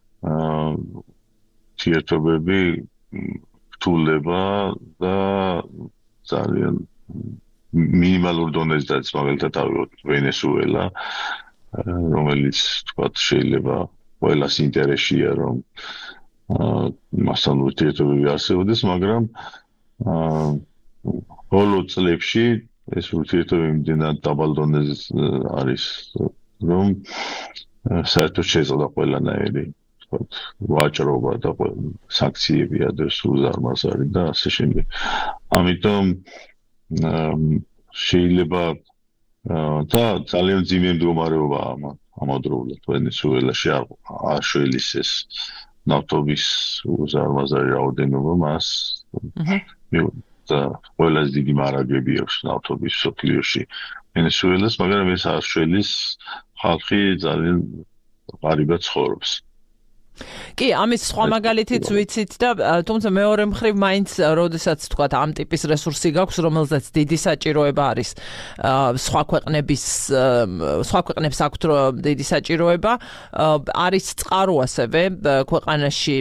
ურთიერთობები რთულდება და ძალიან მინიმალურ დონეზე დაიწყო, მაგალითად, ავიღოთ ვენესუელა, რომელიც თქვათ შეიძლება ყველას ინტერესია, რომ მასთან ურთიერთობები არსებობდეს, მაგრამ ბოლო წლებში ეს ურთიერთობა იმდენად დაბალ დონეზე არის, რომ საერთოდ შეეძლო ყველანაირი ვაჭრობა და სანქციები ადრე სულ ზარმაზარი და ასე შემდეგ. ამიტომ შეიძლება და ძალიან ძიმე მდგომარეობა ამავდროულად ვენესუელაში აშველის ეს ნავთობის უზარმაზარი რაოდენობა მას და ყველაზე დიდი მარაგები აქვს ნავთობის სოფლიოში ვენესუელას, მაგრამ ეს აშველის ხალხი ძალიან ღარიბად ცხოვრობს. კი, ამის სხვა მაგალითიც ვიცით და თუმცა მეორე მხრივ მაინც როდესაც თქვათ ამ ტიპის რესურსი გაქვს, რომელზეც დიდი საჭიროება არის სხვა ქვეყნების სხვა ქვეყნებს აქვთ დიდი საჭიროება, არის წყარო ასევე ქვეყანაში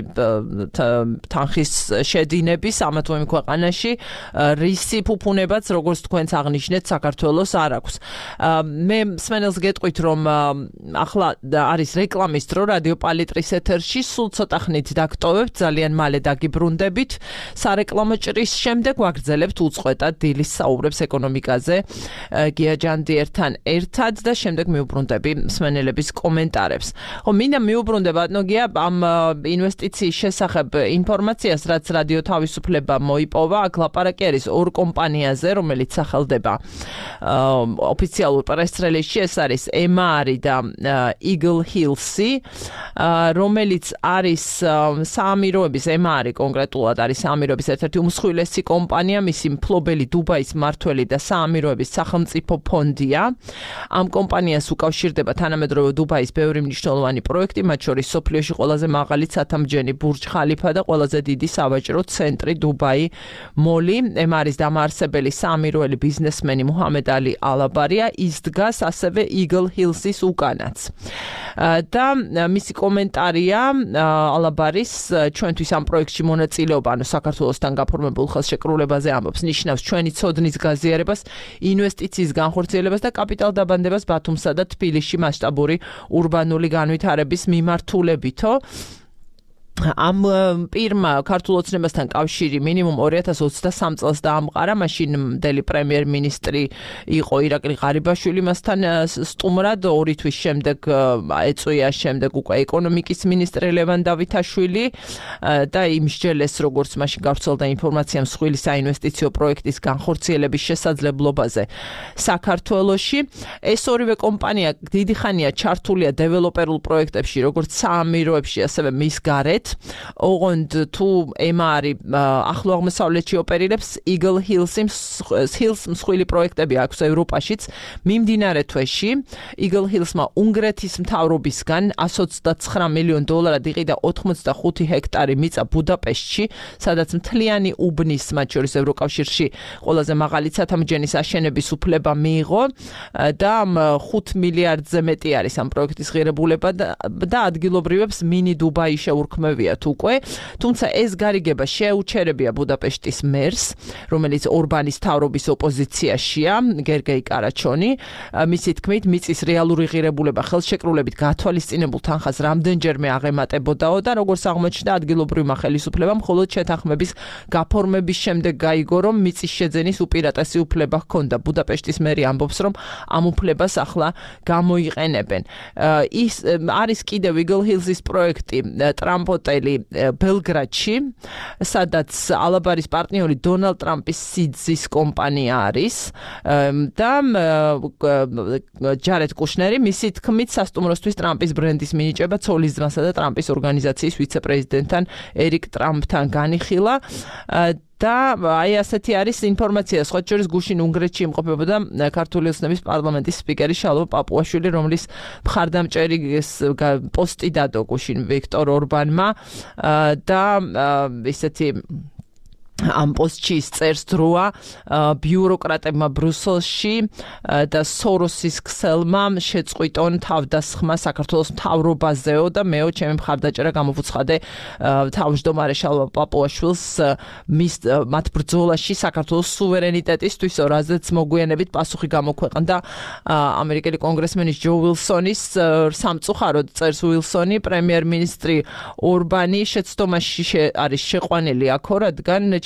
თანხის შედინების, ამა თუ იმ ქვეყანაში რისი ფუფუნებაც, როგორც თქვენც აღნიშნეთ, საქართველოს არ აქვს. მე მსმენელს გეტყვით, რომ ახლა არის რეკლამის დრო რადიო პალიტრის ეთერში სულ ცოტა ხნით დაგტოვებთ, ძალიან მალე დაგიბრუნდებით. სარეკლამო ჭრის შემდეგ ვაგრძელებთ უწყვეტად დილის საუბრებს ეკონომიკაზე გია ჯანდიერთან ერთად და შემდეგ მივუბრუნდები მსმენელების კომენტარებს. ხო, მინდა მივუბრუნდე ბატონო გია ამ ინვესტიციის შესახებ ინფორმაციას, რაც რადიო თავისუფლება მოიპოვა. აქ ლაპარაკი არის ორ კომპანიაზე, რომელიც სახელდება ოფიციალურ პრეს-რელიზში, ეს არის ემ-არი და Eagle Hills-ი, რომელიც არის საამიროების ემ-არი კონკრეტულად არის საამიროების ერთ-ერთი უმსხვილესი კომპანია, მისი მფლობელი დუბაის მმართველი და საამიროების სახელმწიფო ფონდია. ამ კომპანიას უკავშირდება თანამედროვე დუბაის ბევრი მნიშვნელოვანი პროექტი, მათ შორის სოფლიოში ყველაზე მაღალი ცათამბჯენი ბურჯ ხალიფა და ყველაზე დიდი სავაჭრო ცენტრი დუბაი მოლი. ემ-არის დამაარსებელი საამიროელი ბიზნესმენი მუჰამედ ალი ალაბარია, ის დგას ასევე Eagle Hills-ის უკანაც. და მისი კომენტარია ალაბარის ჩვენთვის ამ პროექტში მონაწილეობა, ანუ საქართველოსთან გაფორმებულ ხელშეკრულებაზე ამბობს, ნიშნავს ჩვენი ცოდნის გაზიარებას, ინვესტიციის განხორციელებას და კაპიტალ დაბანდებას ბათუმსა და თბილისში მასშტაბური ურბანული განვითარების მიმართულებითო. ამ პირმა ქართულ ოცნებასთან კავშირი მინიმუმ ორი ათას ოცდასამ წელს დაამყარა, მაშინ მდელი პრემიერ-მინისტრი იყო ირაკლი ღარიბაშვილი მასთან სტუმრად, ორი თვის შემდეგ ეწვია შემდეგ უკვე ეკონომიკის მინისტრი ლევან დავითაშვილი და იმსჯელეს, როგორც მაშინ გავრცელდა ინფორმაცია მსხვილი საინვესტიციო პროექტის განხორციელების შესაძლებლობაზე საქართველოში. ეს ორივე კომპანია დიდი ხანია ჩართულია დეველოპერულ პროექტებში, როგორც საამიროებში, ასევე მის გარეთ. ოღონდ თუ ემ-არი ახლო აღმოსავლეთში ოპერირებს, Eagle Hills-ის მსხვილი პროექტები აქვს ევროპაშიც. მიმდინარე თვეში Eagle Hills-მა უნგრეთის მთავრობისგან εκατს ოცდაცხრა მილიონ დოლარად იყიდა ოთხმოცდახუთი ჰექტარი მიწა ბუდაპეშტში, სადაც მთლიანი უბნის, მათ შორის ევროკავშირში ყველაზე მაღალი ცათამბჯენის აშენების უფლება მიიღო და ხუთ მილიარდზე მეტი არის ამ პროექტის ღირებულება და ადგილობრივებს მინი დუბაი შეურქმევიათ უკვე, თუმცა ეს გარიგება შეუჩერებია ბუდაპეშტის მერს, რომელიც ორბანის მთავრობის ოპოზიციაშია, გერგეი კარაჩონი. მისი თქმით, მიწის რეალური ღირებულება ხელშეკრულებით გათვალისწინებულ თანხას რამდენჯერმე აღემატებოდაო და როგორც აღმოჩნდა, ადგილობრივმა ხელისუფლებამ მხოლოდ შეთანხმების გაფორმების შემდეგ გაიგო, რომ მიწის შეძენის უპირატესი უფლება ჰქონდა. ბუდაპეშტის მერი ამბობს, რომ ამ უფლებას ახლა გამოიყენებენ. ის არის კიდევ Eagle Hills-ის პროექტი ტრამპ ჰოტელი ბელგრადში, სადაც ალაბარის პარტნიორი დონალდ ტრამპის სიძის კომპანია არის და ჯარედ კუშნერი, მისი თქმით, სასტუმროსთვის ტრამპის ბრენდის მინიჭება ცოლის ძმასა და ტრამპის ორგანიზაციის ვიცე-პრეზიდენტთან ერიკ ტრამპთან განიხილა. და აი ასეთი არის ინფორმაცია. სხვა შორის გუშინ უნგრეთში იმყოფებოდა ქართული ოცნების პარლამენტის სპიკერი შალვა პაპუაშვილი, რომლის მხარდამჭერი პოსტი დადო გუშინ ვიქტორ ორბანმა და ისეთი ამ პოსტში წერს დროა ბიუროკრატებმა ბრუსელში და სოროსის ქსელმა შეწყვიტონ თავდასხმა საქართველოს მთავრობაზეო და მეო ჩემი მხარდაჭერა გამოვუცხადე თავმჯდომარე შალვა პაპუაშვილს მის მათ ბრძოლაში საქართველოს სუვერენიტეტისთვის, რაზეც მოგვიანებით პასუხი გამოქვეყნდა ამერიკელი კონგრესმენის ჯო უილსონის სამწუხაროდ, წერს უილსონი, პრემიერ-მინისტრი ორბანი შეცდომაში არის შეყვანილი აქ, რადგან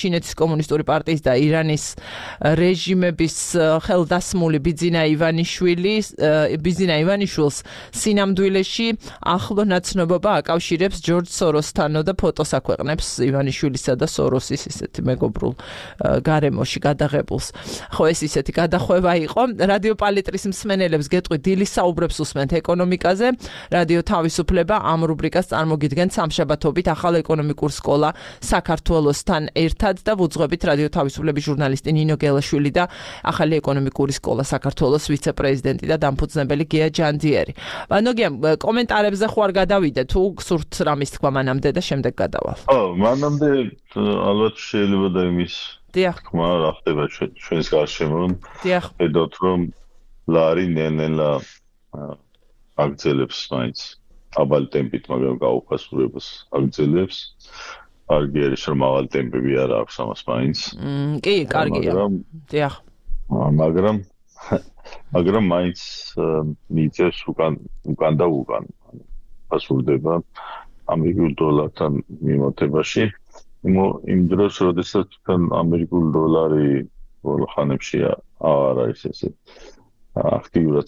ჩინეთის კომუნისტური პარტიის და ირანის რეჟიმების ხელდასმული ბიძინა ივანიშვილი ბიძინა ივანიშვილს სინამდვილეში ახლო ნაცნობობა აკავშირებს ჯორჯ სოროსთანო და ფოტოს აქვეყნებს ივანიშვილისა და სოროსის ისეთი მეგობრულ გარემოში გადაღებულს. ხო, ეს ისეთი გადახვევა იყო. რადიო პალიტრის მსმენელებს გეტყვით, დილის საუბრებს უსმენთ ეკონომიკაზე. რადიო თავისუფლება ამ რუბრიკას წარმოგიდგენთ სამშაბათობით ახალ ეკონომიკურ სკოლა საქართველოსთან ერთად და ვუძღვებით რადიო თავისუფლების ჟურნალისტი ნინო გელაშვილი და ახალი ეკონომიკური სკოლა საქართველოს ვიცე-პრეზიდენტი და დამფუძნებელი გია ჯანდიერი. ბანოგია, კომენტარებზე ხო არ გადავიდე, თუ გსურთ რამის თქვა მანამდე და შემდეგ გადავალ. ო, მანამდე ალბათ შეიძლება და იმის დიახ. თქმა რა ხდება ჩვენს გარშემო. დიახ. ხედავთ რომ ლარი ნელ-ნელა აგრძელებს მაინც აბალ ტემპით, მაგრამ გაუფასურებას აგრძელებს. კარგი არის რომ მაღალი ტემპები არ აქვს ამას მაინც. მმ, კი, კარგია. დიახ. მაგრამ მაგრამ მაინც მიწევს უკან უკან და უკან. ფასურდება ამერიკულ დოლართან მიმართებაში. იმ დროს, როდესაც ამერიკული დოლარი ბოლო ხანებში არ არის ესე აქტიურად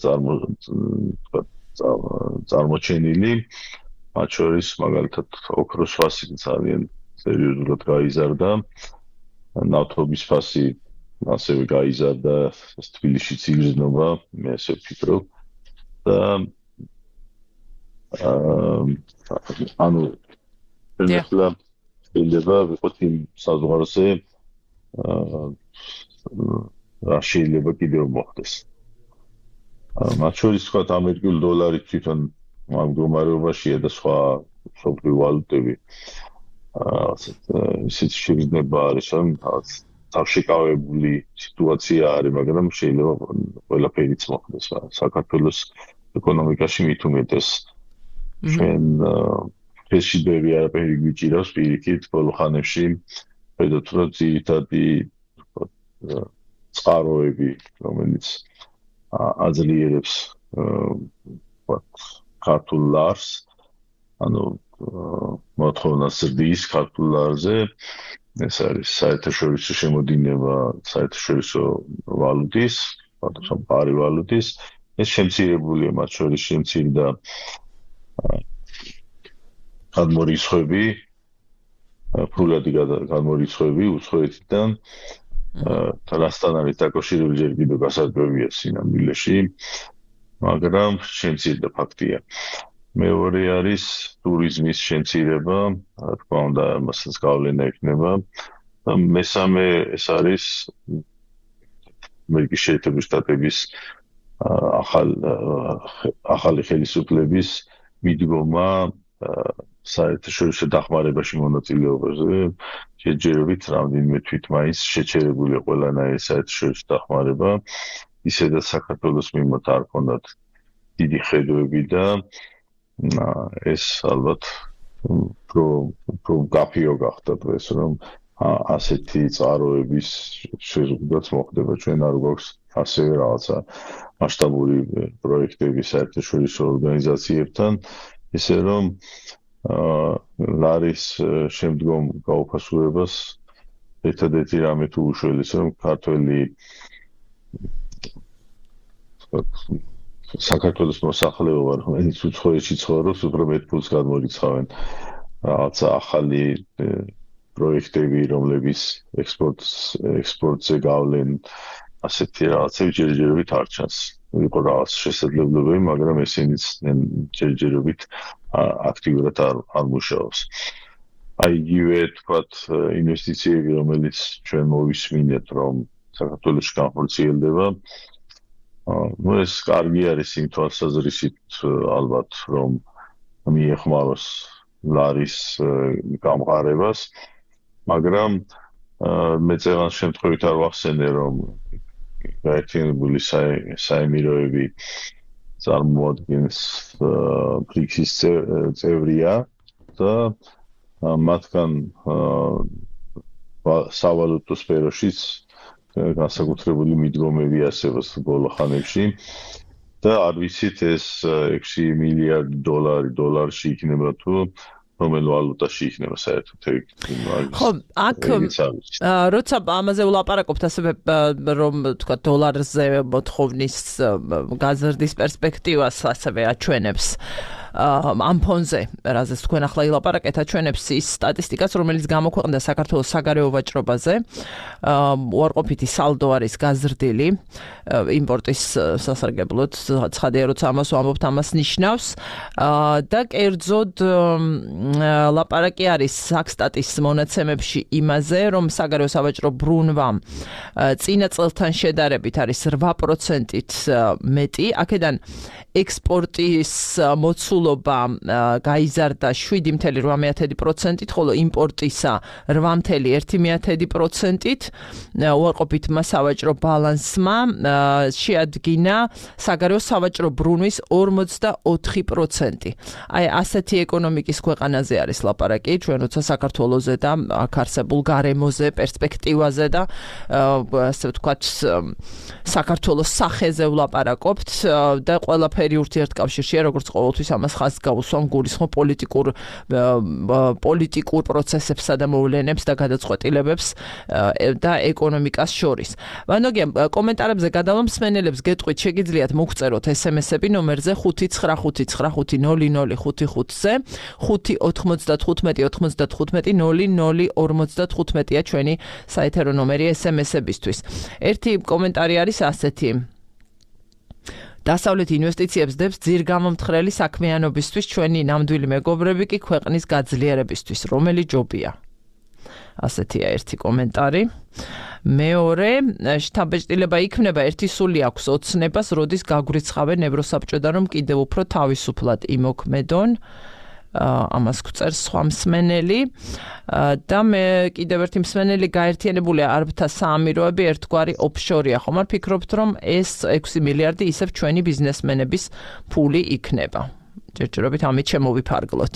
წარმოჩენილი, მათ შორის მაგალითად ოქროს ფასი ძალიან სერიოზულად გაიზარდა, ნავთობის ფასი ასევე გაიზარდა, თბილისშიც იგრძნობა, მე ასე ვფიქრობ და ანუ შეიძლება შეიძლება ვიყოთ იმ საზღვარზე რა შეიძლება კიდევ მოხდეს. მათ შორის თქვა ამერიკული დოლარი თვითონ ამ მდგომარეობაშია და სხვა მსოფლიო ვალუტები ისეთ შეგრძნება არის, რომ თავშეკავებული სიტუაცია არის, მაგრამ შეიძლება ყველაფერიც მოხდეს. საქართველოს ეკონომიკაში მით უმეტეს ჩვენ ფეში ბევრი არაფერი გვიჭირავს პირიქით ბოლო ხანებში, ხედავთ რომ ძირითადი წყაროები, რომელიც აძლიერებს ქართულ ლარს, ანუ მოთხოვნა ზრდის ქართულ ლარზე, ეს არის საერთაშორისო შემოდინება საერთაშორისო ვალუტის, ფაქტობრივად პარი ვალუტის, ეს შემცირებულია, მათ შორის შემცირდა გადმორიცხვები, ფულადი გადმორიცხვები უცხოეთიდან, რასთან არის დაკავშირებული ჯერ კიდევ გასაკვირია სინამდვილეში, მაგრამ შემცირდა ფაქტია. მეორე არის ტურიზმის შემცირება, რა თქმა უნდა, მასაც გავლენა ექნება. და მესამე ეს არის ამერიკის შეერთებული შტატების ახალ ახალი ხელისუფლების მიდგომა საერთაშორისო დახმარებაში მონაწილეობაზე, შეჯერებით რამდენიმე თვით მაინც შეჩერებულია ყველანაირი საერთაშორისო დახმარება, ისედაც საქართველოს მიმართ არ ქონდათ დიდი ხედვები და ეს ალბათ უფრო უფრო გაფიო გახდა დღეს, რომ ასეთი წყაროების შეზღუდვაც მოხდება. ჩვენ არ გვაქვს ასევე რაღაცა მასშტაბური პროექტები საერთაშორისო ორგანიზაციებთან, ისე რომ ლარის შემდგომ გაუფასურებას ერთადერთი რამე თუ უშველეს, რომ ქართველი საქართველოს მოსახლეობა, რომელიც უცხოეთში ცხოვრობს, უფრო მეტ ფულს გადმორიცხავენ რაღაცა ახალი პროექტები, რომლებიც ექსპორტს ექსპორტზე გავლენ, ასეთი რაღაცები ჯერჯერობით არ ჩანს. იყო რაღაც შესაძლებლობები, მაგრამ ესენიც ჯერჯერობით აქტიურად არ არ მუშაობს. აი იგივე თქვათ ინვესტიციები, რომელიც ჩვენ მოვისმინეთ, რომ საქართველოში განხორციელდება, ну ეს კარგი არის იმ თვალსაზრისით ალბათ, რომ მიეხმაროს ლარის გამყარებას, მაგრამ მე წევან შემთხვევით არ ვახსენე, რომ გაერთიანებული საემიროები წარმოადგენს ბრიქსის წევრია და მათგან სავალუტო სფეროშიც განსაკუთრებული მიდგომები არსებობს ბოლო ხანებში და არ ვიცით ეს ექვსი მილიარდი დოლარი დოლარში იქნება თუ რომელ ვალუტაში იქნება საერთოდ ეგ ხო აქ როცა ამაზე ვლაპარაკობთ ასევე რომ თქვა დოლარზე მოთხოვნის გაზრდის პერსპექტივას ასევე აჩვენებს ამ ფონზე, რაზეც თქვენ ახლა ილაპარაკეთ, აჩვენებს ის სტატისტიკას, რომელიც გამოქვეყნდა საქართველოს საგარეო ვაჭრობაზე. უარყოფითი სალდო არის გაზრდილი იმპორტის სასარგებლოდ, ცხადია, როცა ამას ვამბობთ, ამას ნიშნავს და კერძოდ ლაპარაკი არის საქსტატის მონაცემებში იმაზე, რომ საგარეო სავაჭრო ბრუნვა წინა წელთან შედარებით არის რვა პროცენტით მეტი, აქედან ექსპორტის მოცულობა გაიზარდა შვიდი ფاصლე რვა პროცენტით, ხოლო იმპორტისა რვა ფاصლე ერთი პროცენტით. უარყოფითმა სავაჭრო ბალანსმა შეადგინა საგარეო სავაჭრო ბრუნვის ორმოცდაოთხი პროცენტი. აი ასეთი ეკონომიკის ქვეყანაზე არის ლაპარაკი, ჩვენ როცა საქართველოზე და აქ არსებულ გარემოზე, პერსპექტივაზე და ასე ვთქვათ, საქართველოს სახეზე ვლაპარაკობთ და ყველაფერი ურთიერთკავშირშია, როგორც ყოველთვის ამას ხაზს გავუსვამ გულისხმობ პოლიტიკურ პოლიტიკურ პროცესებსა და მოვლენებს და გადაწყვეტილებებს და ეკონომიკას შორის. ვანოგია, კომენტარებზე გადავალ მსმენელებს გეტყვით, შეგიძლიათ მოგწეროთ ესემესები ნომერზე ხუთი ცხრა ხუთი ცხრა ხუთი ნული ნული ხუთი ხუთზე, ხუთი ოთხმოცდათხუთმეტი ოთხმოცდათხუთმეტი ნული ნული ორმოცდათხუთმეტია ჩვენი საეთერო ნომერი ესემესებისთვის. ერთი კომენტარი არის ასეთი. დასავლეთი ინვესტიციებს დებს ძირგამომთხრელი საქმიანობისთვის, ჩვენი ნამდვილი მეგობრები კი ქვეყნის გაძლიერებისთვის, რომელი ჯობია. ასეთია ერთი კომენტარი. მეორე, შთაბეჭდილება იქმნება, ერთი სული აქვს ოცნებას, როდის გაგვრიცხავენ ევროსაბჭოდან, რომ კიდევ უფრო თავისუფლად იმოქმედონ. ამას გვწერს სხვა მსმენელი და მე კიდევ ერთი მსმენელი გაერთიანებულია არაბთა საამიროები ერთგვარი ოფშორია. ხომ არ ფიქრობთ, რომ ეს ექვსი მილიარდი ისევ ჩვენი ბიზნესმენების ფული იქნება? ჯერჯერობით ამით შემოვიფარგლოთ.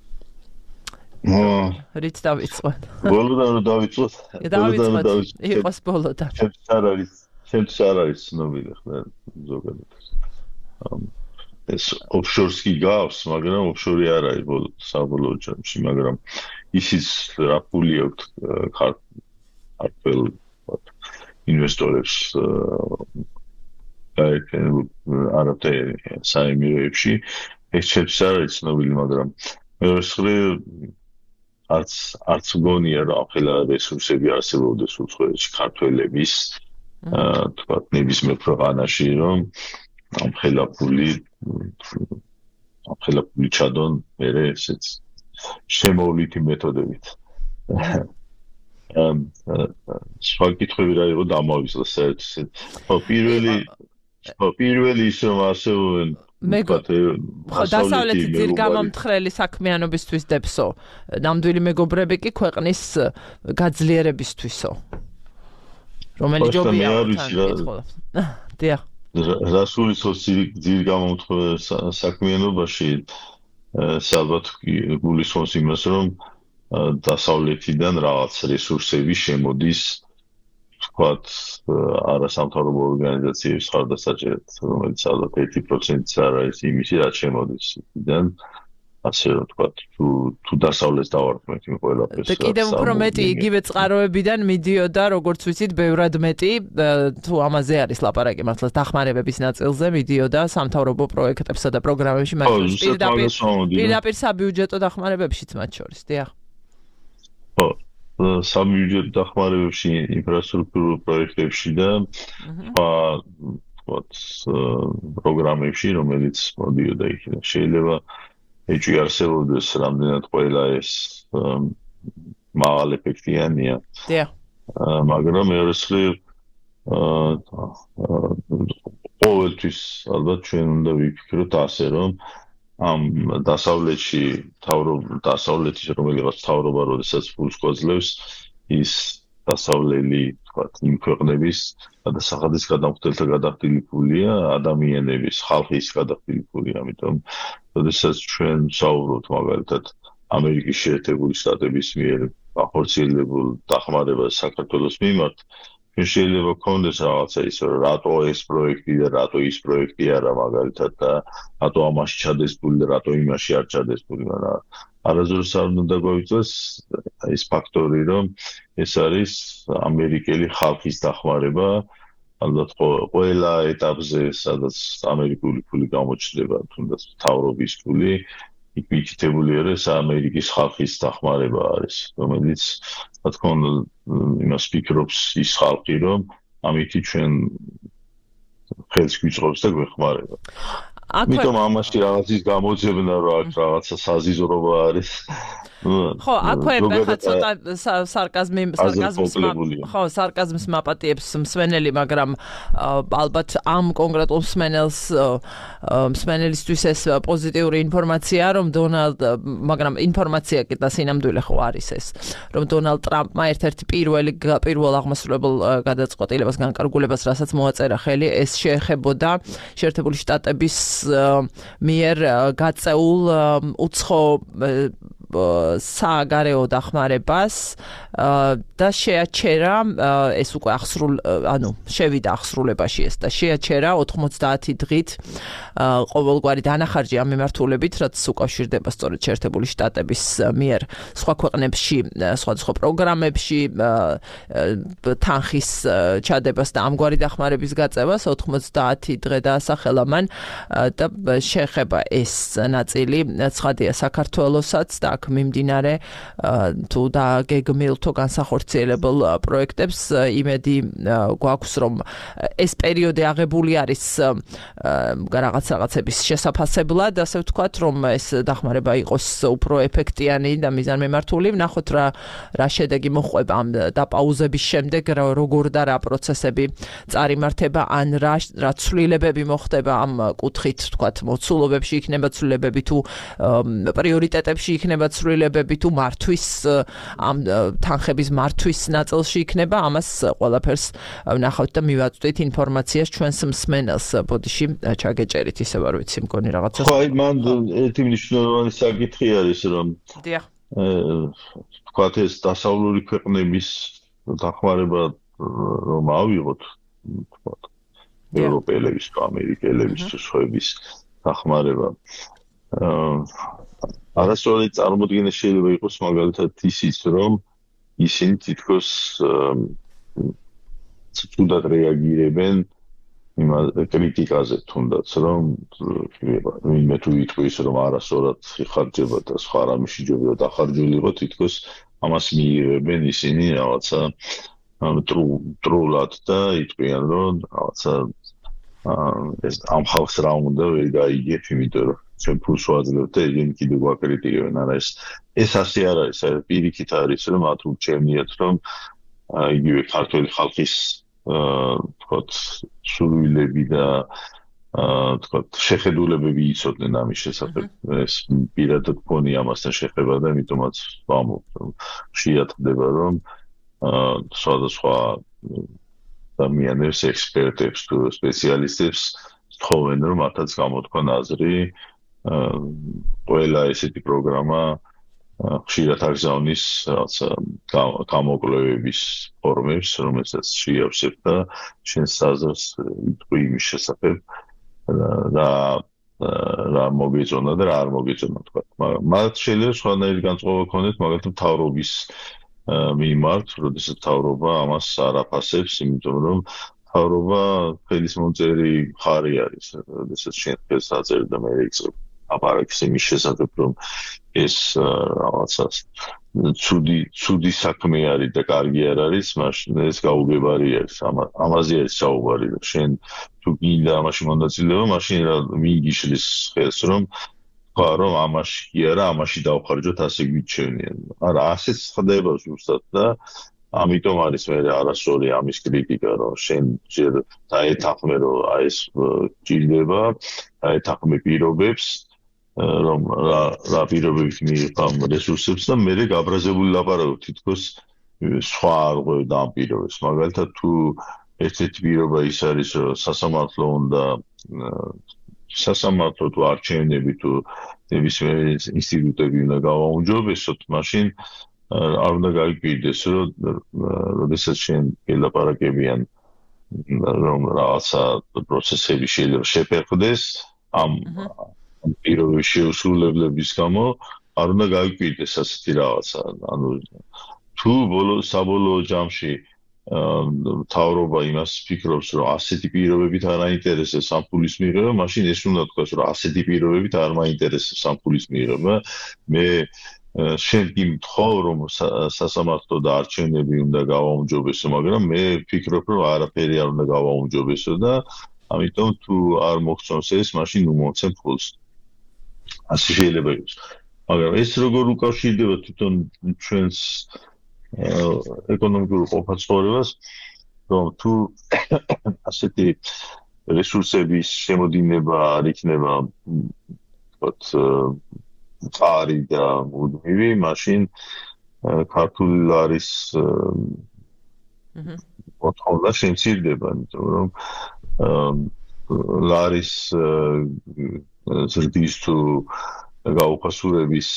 რით დავიწყოთ? ბოლოდან დავიწყოთ. დავიწყოთ. იყოს ბოლოდან. ჩემს არ არის, ჩემს არ არის ცნობილი ხარ ზოგადად. ეს ოფშორს კი გავს, მაგრამ ოფშორი არ არის საბოლოო ჯამში, მაგრამ ისიც რა ფული აქვს ქართულ ინვესტორებს არაბთა საამიროებში, ეს ჩემს არ არის ცნობილი, მაგრამ მეორე არც არც მგონია, რომ ახლა რესურსები არსებობდეს უცხოეთში ქართველების, თქვა ნებისმიერ ქვეყანაში, რომ ამ ხელაფული ამ ხელაფული ჩადონ მერე ესეც შემოვლითი მეთოდებით. ამ სხვა კითხვები რა იყო დამავიწყდა საერთოდ. ხო, პირველი ხო, პირველი ის რომ არსებობენ დასავლეთი ძირგამომთხრელი საქმიანობისთვის დებსო, ნამდვილი მეგობრები კი ქვეყნის გაძლიერებისთვისო. რომელი ჯობია თან. დიახ. რასულისოს ძირგამომთხრელ საქმიანობაში ალბათ გულისხმობს იმას, რომ დასავლეთიდან რაღაც რესურსები შემოდის, თქვათ, არასამთავრობო ორგანიზაციების ხარდასაჭერად, რომელიც ალბათ ერთი პროცენტიც არ არის იმისი, რაც შემოდის იქიდან. ასე რომ თქვათ, თუ თუ დასავლეთს დავარქმევთ იმ ყველაფერს. და კიდევ უფრო მეტი იგივე წყაროებიდან მიდიოდა, როგორც ვიცით, ბევრად მეტი, თუ ამაზე არის ლაპარაკი მართლა დახმარებების ნაწილზე მიდიოდა სამთავრობო პროექტებსა და პროგრამებში, მაგრამ პირდაპირ პირდაპირ საბიუჯეტო დახმარებებშიც მათ შორის, დიახ. ხო, საბიუჯეტო დახმარებებში, ინფრასტრუქტურულ პროექტებში და სხვა თქვათ პროგრამებში, რომელიც მოდიოდა იქიდან. შეიძლება ეჭვი არსებობდეს რამდენად ყველა ეს მაღალ ეფექტიანია. დიახ. მაგრამ მეორე მხრივ ყოველთვის ალბათ ჩვენ უნდა ვიფიქროთ ასე, რომ ამ დასავლეთში თავრობა დასავლეთის რომელიღაც თავრობა როდესაც ფულს გვაძლევს, ის დასავლელი თქვათ იმ ქვეყნების გადასახადის გადამხდელთა გადახდილი ფულია, ადამიანების, ხალხის გადახდილი ფულია, ამიტომ როდესაც ჩვენ ვსაუბრობთ მაგალითად ამერიკის შეერთებული შტატების მიერ ახორციელებულ დახმარებას საქართველოს მიმართ, ჩვენ შეიძლება გქონდეს რაღაცა ის, რომ რატო ეს პროექტი და რატო ის პროექტი არა მაგალითად და რატო ამაში ჩადეს ფული და რატო იმაში არ ჩადეს ფული, მაგრამ არასდროს არ უნდა გვაიწოს ის ფაქტორი, რომ ეს არის ამერიკელი ხალხის დახმარება, ალბათ ყველა ეტაპზე, სადაც ამერიკული ფული გამოჩნდება, თუნდაც მთავრობის ფული, იქ მითითებული არის ამერიკის ხალხის დახმარება არის, რომელიც რა თქმა უნდა იმას ფიქრობს ის ხალხი, რომ ამითი ჩვენ ხელს გვიწყობს და გვეხმარება. ამიტომ ამაში რაღაცის გამოძებნა რა აქვს, რაღაცა საზიზრობა არის. ხო, აქვე ხა ცოტა სარკაზმი, სარკაზმის ხო, სარკაზმის მაპატიებს მსმენელი, მაგრამ ალბათ ამ კონკრეტულ მსმენელს მსმენელისთვის ეს პოზიტიური ინფორმაცია, რომ დონალდ, მაგრამ ინფორმაცია კი და სინამდვილე ხო არის ეს, რომ დონალდ ტრამპმა ერთ-ერთი პირველი პირველ აღმასრულებელ გადაწყვეტილებას განკარგულებას, რასაც მოაწერა ხელი, ეს შეეხებოდა შეერთებული შტატების მიერ გაწეულ უცხო სააგარეო დახმარებას და შეაჩერა ეს უკვე ახსრულ ანუ შევიდა ახსრულებაში ეს და შეაჩერა ოთხმოცდაათი დღით ყოველგვარი დანახარჯი ამ მიმართულებით, რაც უკავშირდება სწორედ შეერთებული შტატების მიერ სხვა ქვეყნებში, სხვადასხვა პროგრამებში თანხის ჩადებას და ამგვარი დახმარების გაწევას ოთხმოცდაათი დღე დაასახელა მან და შეეხება ეს ნაწილი ცხადია საქართველოსაც და აქ მიმდინარე თუ დაგეგმილთო განსახორციელებელ პროექტებს იმედი გვაქვს, რომ ეს პერიოდი აღებული არის რაღაც რაღაცების შესაფასებლად, ასე ვთქვათ, რომ ეს დახმარება იყოს უფრო ეფექტიანი და მიზანმიმართული. ვნახოთ რა რა შედეგი მოხვება ამ დაპაუზების შემდეგ, როგორ და რა პროცესები წარიმართება, ან რა რა ცვლილებები მოხდება ამ კუთხით, ვთქვათ, მოცულობებში იქნება ცვლილებები თუ პრიორიტეტებში იქნება ცვლილებები თუ მართვის ამ თანხების მართვის ნაწილში იქნება, ამას ყველაფერს ვნახავთ და მივაწვდით ინფორმაციას ჩვენს მსმენელს. ბოდიში ჩაგეჭერით, ისევ არ ვიცი, მგონი რაღაცა. ხო, აი მან ერთი მნიშვნელოვანი საკითხი არის, რომ დიახ. ვთქვათ, ეს დასავლური ქვეყნების დახმარება რომ ავიღოთ, ვთქვათ, ევროპელების, ამერიკელების, სხვების დახმარება. არასწორი წარმოდგენა შეიძლება იყოს მაგალითად ისიც, რომ ისინი თითქოს ცუდად რეაგირებენ იმ კრიტიკაზე, თუნდაც რომ ვინმე თუ იტყვის, რომ არასწორად იხარჯება და სხვა რამე შეიძლება დახარჯულიყო, თითქოს ამას მიიღებენ ისინი რაღაცა ტრულად და იტყვიან, რომ რაღაცა ეს ამ ხალხს რა უნდა ვერ გაიგებ, იმიტომ რომ ჩვენ ფულს ვაძლევთ და ისინი კიდევ გვაკრიტიკებენ. არა, ეს ეს ასე არ არის, პირიქით არის, რომ მათ ურჩევნიათ, რომ იგივე ქართული ხალხის ვთქვათ, სურვილები და ვთქვათ, შეხედულებები იცოდნენ ამის შესახებ. ეს პირადად მქონი ამასთან შეხება და ამიტომაც ვამბობ, რომ ხშირად ხდება, რომ სხვადასხვა ადამიანებს, ექსპერტებს თუ სპეციალისტებს თხოვენ, რომ მათაც გამოთქვან აზრი, ყველა ესეთი პროგრამა ხშირად აგზავნის რაღაცა გამოკვლევების ფორმებს, რომელსაც შეავსებთ და შენს აზრს იტყვი იმის შესახებ, რა რა მოგეწონა და რა არ მოგეწონა, თქვა. მაგრამ მათ შეიძლება სხვანაირი განწყობა ქონდეს, მაგალითად მთავრობის მიმართ, როდესაც მთავრობა ამას არ აფასებს, იმიტომ რომ მთავრობა ხელისმომწერი მხარე არის, როდესაც შენ ხელს აწერე და მე ეცნობ აპარატის იმის შესახებ, რომ ეს რაღაცას ცუდი ცუდი საქმე არის და კარგი არ არის, მაშინ ეს გაუგებარი არის. ამაზე არის საუბარი, რომ შენ თუ გინდა ამაში მონაწილეობა, მაშინ რა მიიგიშლის ხელს, რომ თქვა, რომ ამაში კი არა, ამაში დავხარჯოთ, ასე გვიჩვენიან. არა, ასეც ხდება ზუსტად და ამიტომ არის მე არასწორი ამის კრიტიკა, რომ შენ ჯერ დაეთანხმე, რომ აი ეს ჭირდება, დაეთანხმე პირობებს, რომ რა რა პირობებით მიიღამ რესურსებს და მე გაბრაზებული ლაპარაკობ, თითქოს სხვა არ ღვევდა ამ პირობებს. მაგალითად, თუ ერთ-ერთი პირობა ის არის, რომ სასამართლო უნდა სასამართლო თუ არჩევნები თუ ნებისმიერი ინსტიტუტები უნდა გავაუმჯობესოთ, მაშინ არ უნდა გაიკვირდეს, რომ როდესაც შენ ელაპარაკებიან, რომ რაღაცა პროცესები შეიძლება შეფერხდეს ამ პირობების შეუსრულებლების გამო, არ უნდა გაიკვირდეს ასეთი რაღაცა. ანუ თუ ბოლო საბოლოო ჯამში მთავრობა იმას ფიქრობს, რომ ასეთი პირობებით არ აინტერესებს სამფულის მიღება, მაშინ ეს უნდა თქვას, რომ ასეთი პირობებით არ მაინტერესებს სამფულის მიღება. მე შენ კი მთხოვ, რომ სასამართლო და არჩევნები უნდა გავაუმჯობესო, მაგრამ მე ვფიქრობ, რომ არაფერი არ უნდა გავაუმჯობესო და ამიტომ თუ არ მოგწონს ეს, მაშინ უმოცემ ფულს. ასე შეიძლება იყოს. მაგრამ ეს როგორ უკავშირდება თვითონ ჩვენს ეკონომიკურ ყოფა-ცხოვრებას, რომ თუ ასეთი რესურსების შემოდინება არ იქნება, ვთქვათ, წარი და მუდმივი, მაშინ ქართული ლარის მოთხოვნა შემცირდება, იმიტომ რომ ლარის ზრდის თუ გაუფასურების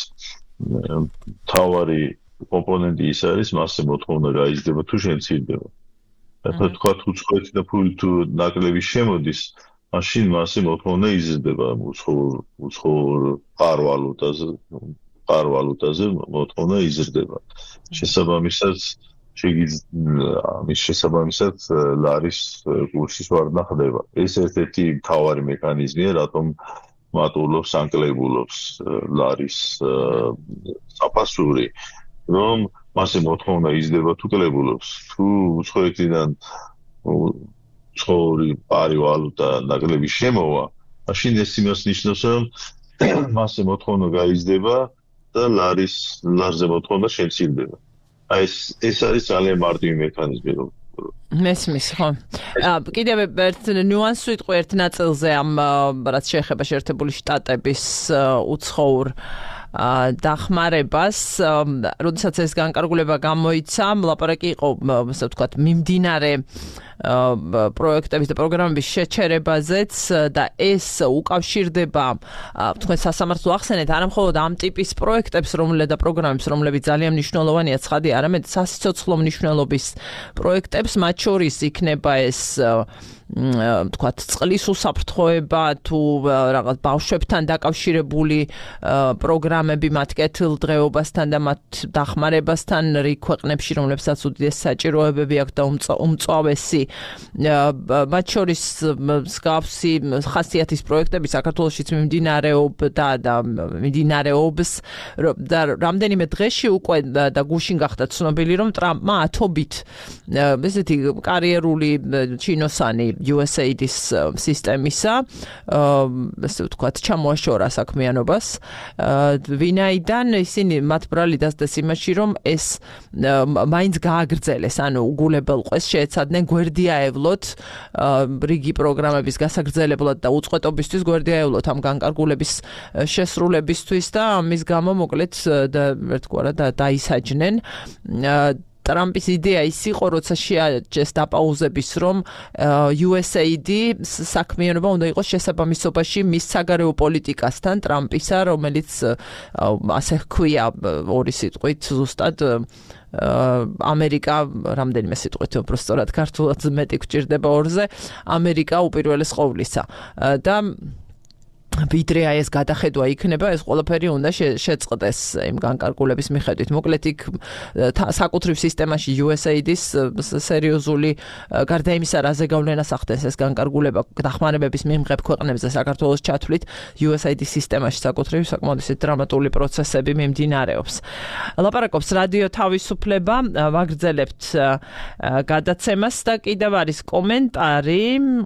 მთავარი კომპონენტი ის არის, მასზე მოთხოვნა გაიზრდება თუ შემცირდება. ახლა თქვა თუ უცხოეთი და ფული თუ ნაკლები შემოდის, მაშინ მასზე მოთხოვნა იზრდება უცხოურ უცხოურ ყარვალუტაზე, ყარვალუტაზე მოთხოვნა იზრდება. შესაბამისად შეგიძლია ამის შესაბამისად ლარის კურსის ვარდნა ხდება. ეს ერთ-ერთი მთავარი მექანიზმია, რატომ მატულობს, ანკლებულობს ლარის საფასური, რომ მასზე მოთხოვნა იზრდება თუ კლებულობს, თუ უცხოეთიდან უცხოური პარი ვალუტა ნაკლები შემოვა, მაშინ ეს იმას ნიშნავს, რომ მასზე მოთხოვნა გაიზრდება და ლარის ლარზე მოთხოვნა შემცირდება. აი ეს ეს არის ძალიან მარტივი მექანიზმი, რომ მესმის, ხო. კიდევ ერთ ნიუანს ვიტყვი ერთ ნაწილზე ამ რაც შეეხება შეერთებული შტატების უცხოურ დახმარებას, როდესაც ეს განკარგულება გამოიცა, ლაპარაკი იყო, ასე ვთქვათ, მიმდინარე პროექტების და პროგრამების შეჩერებაზეც და ეს უკავშირდება, თქვენ სასამართლო ახსენეთ, არა მხოლოდ ამ ტიპის პროექტებს, რომლებიც და პროგრამებს, რომლებიც ძალიან მნიშვნელოვანია ცხადია, არამედ სასიცოცხლო მნიშვნელობის პროექტებს, მათ შორის იქნება ეს ვთქვათ, წყლის უსაფრთხოება თუ რაღაც ბავშვებთან დაკავშირებული პროგრამები მათ კეთილდღეობასთან და მათ დახმარებასთან რიგ ქვეყნებში, რომლებსაც უდიდეს საჭიროებები აქვს და უმწვავესი. მათ შორის მსგავსი ხასიათის პროექტები საქართველოშიც მიმდინარეობდა და მიმდინარეობს და რამდენიმე დღეში უკვე და გუშინ გახდა ცნობილი, რომ ტრამპმა ათობით ესეთი კარიერული ჩინოსანი U S A I D-ის სისტემისა, ასე ვთქვათ, ჩამოაშორა საქმიანობას. ვინაიდან ისინი მათ ბრალი დასდეს იმაში, რომ ეს მაინც გააგრძელეს, ანუ უგულებელ ყველს შეეცადნენ გვერდი აევლოთ რიგი პროგრამების გასაგრძელებლად და უწყვეტობისთვის გვერდი აევლოთ ამ განკარგულების შესრულებისთვის და ამის გამო მოკლედ ერთგვარად დაისაჯნენ. ტრამპის იდეა ის იყო, როცა შეაჯეს დაპაუზების, რომ U S A I D საქმიანობა უნდა იყოს შესაბამისობაში მის საგარეო პოლიტიკასთან, ტრამპისა, რომელიც ასე ჰქვია ორი სიტყვით ზუსტად ამერიკა რამდენიმე სიტყვით უბრალოდ ქართულად მეტი გვჭირდება ორზე, ამერიკა უპირველეს ყოვლისა. და ვიდრე აი ეს გადახედვა იქნება, ეს ყველაფერი უნდა შეწყდეს იმ განკარგულების მიხედვით. მოკლედ იქ საკუთრივ სისტემაში U S A I D-ის სერიოზული გარდა იმისა, რაზე გავლენას ახდენს ეს განკარგულება დახმარებების მიმღებ ქვეყნებზე საქართველოს ჩათვლით, U S A I D სისტემაში საკუთრივ საკმაოდ ისეთ დრამატული პროცესები მიმდინარეობს. ლაპარაკობს რადიო თავისუფლება, ვაგრძელებთ გადაცემას და კიდევ არის კომენტარი.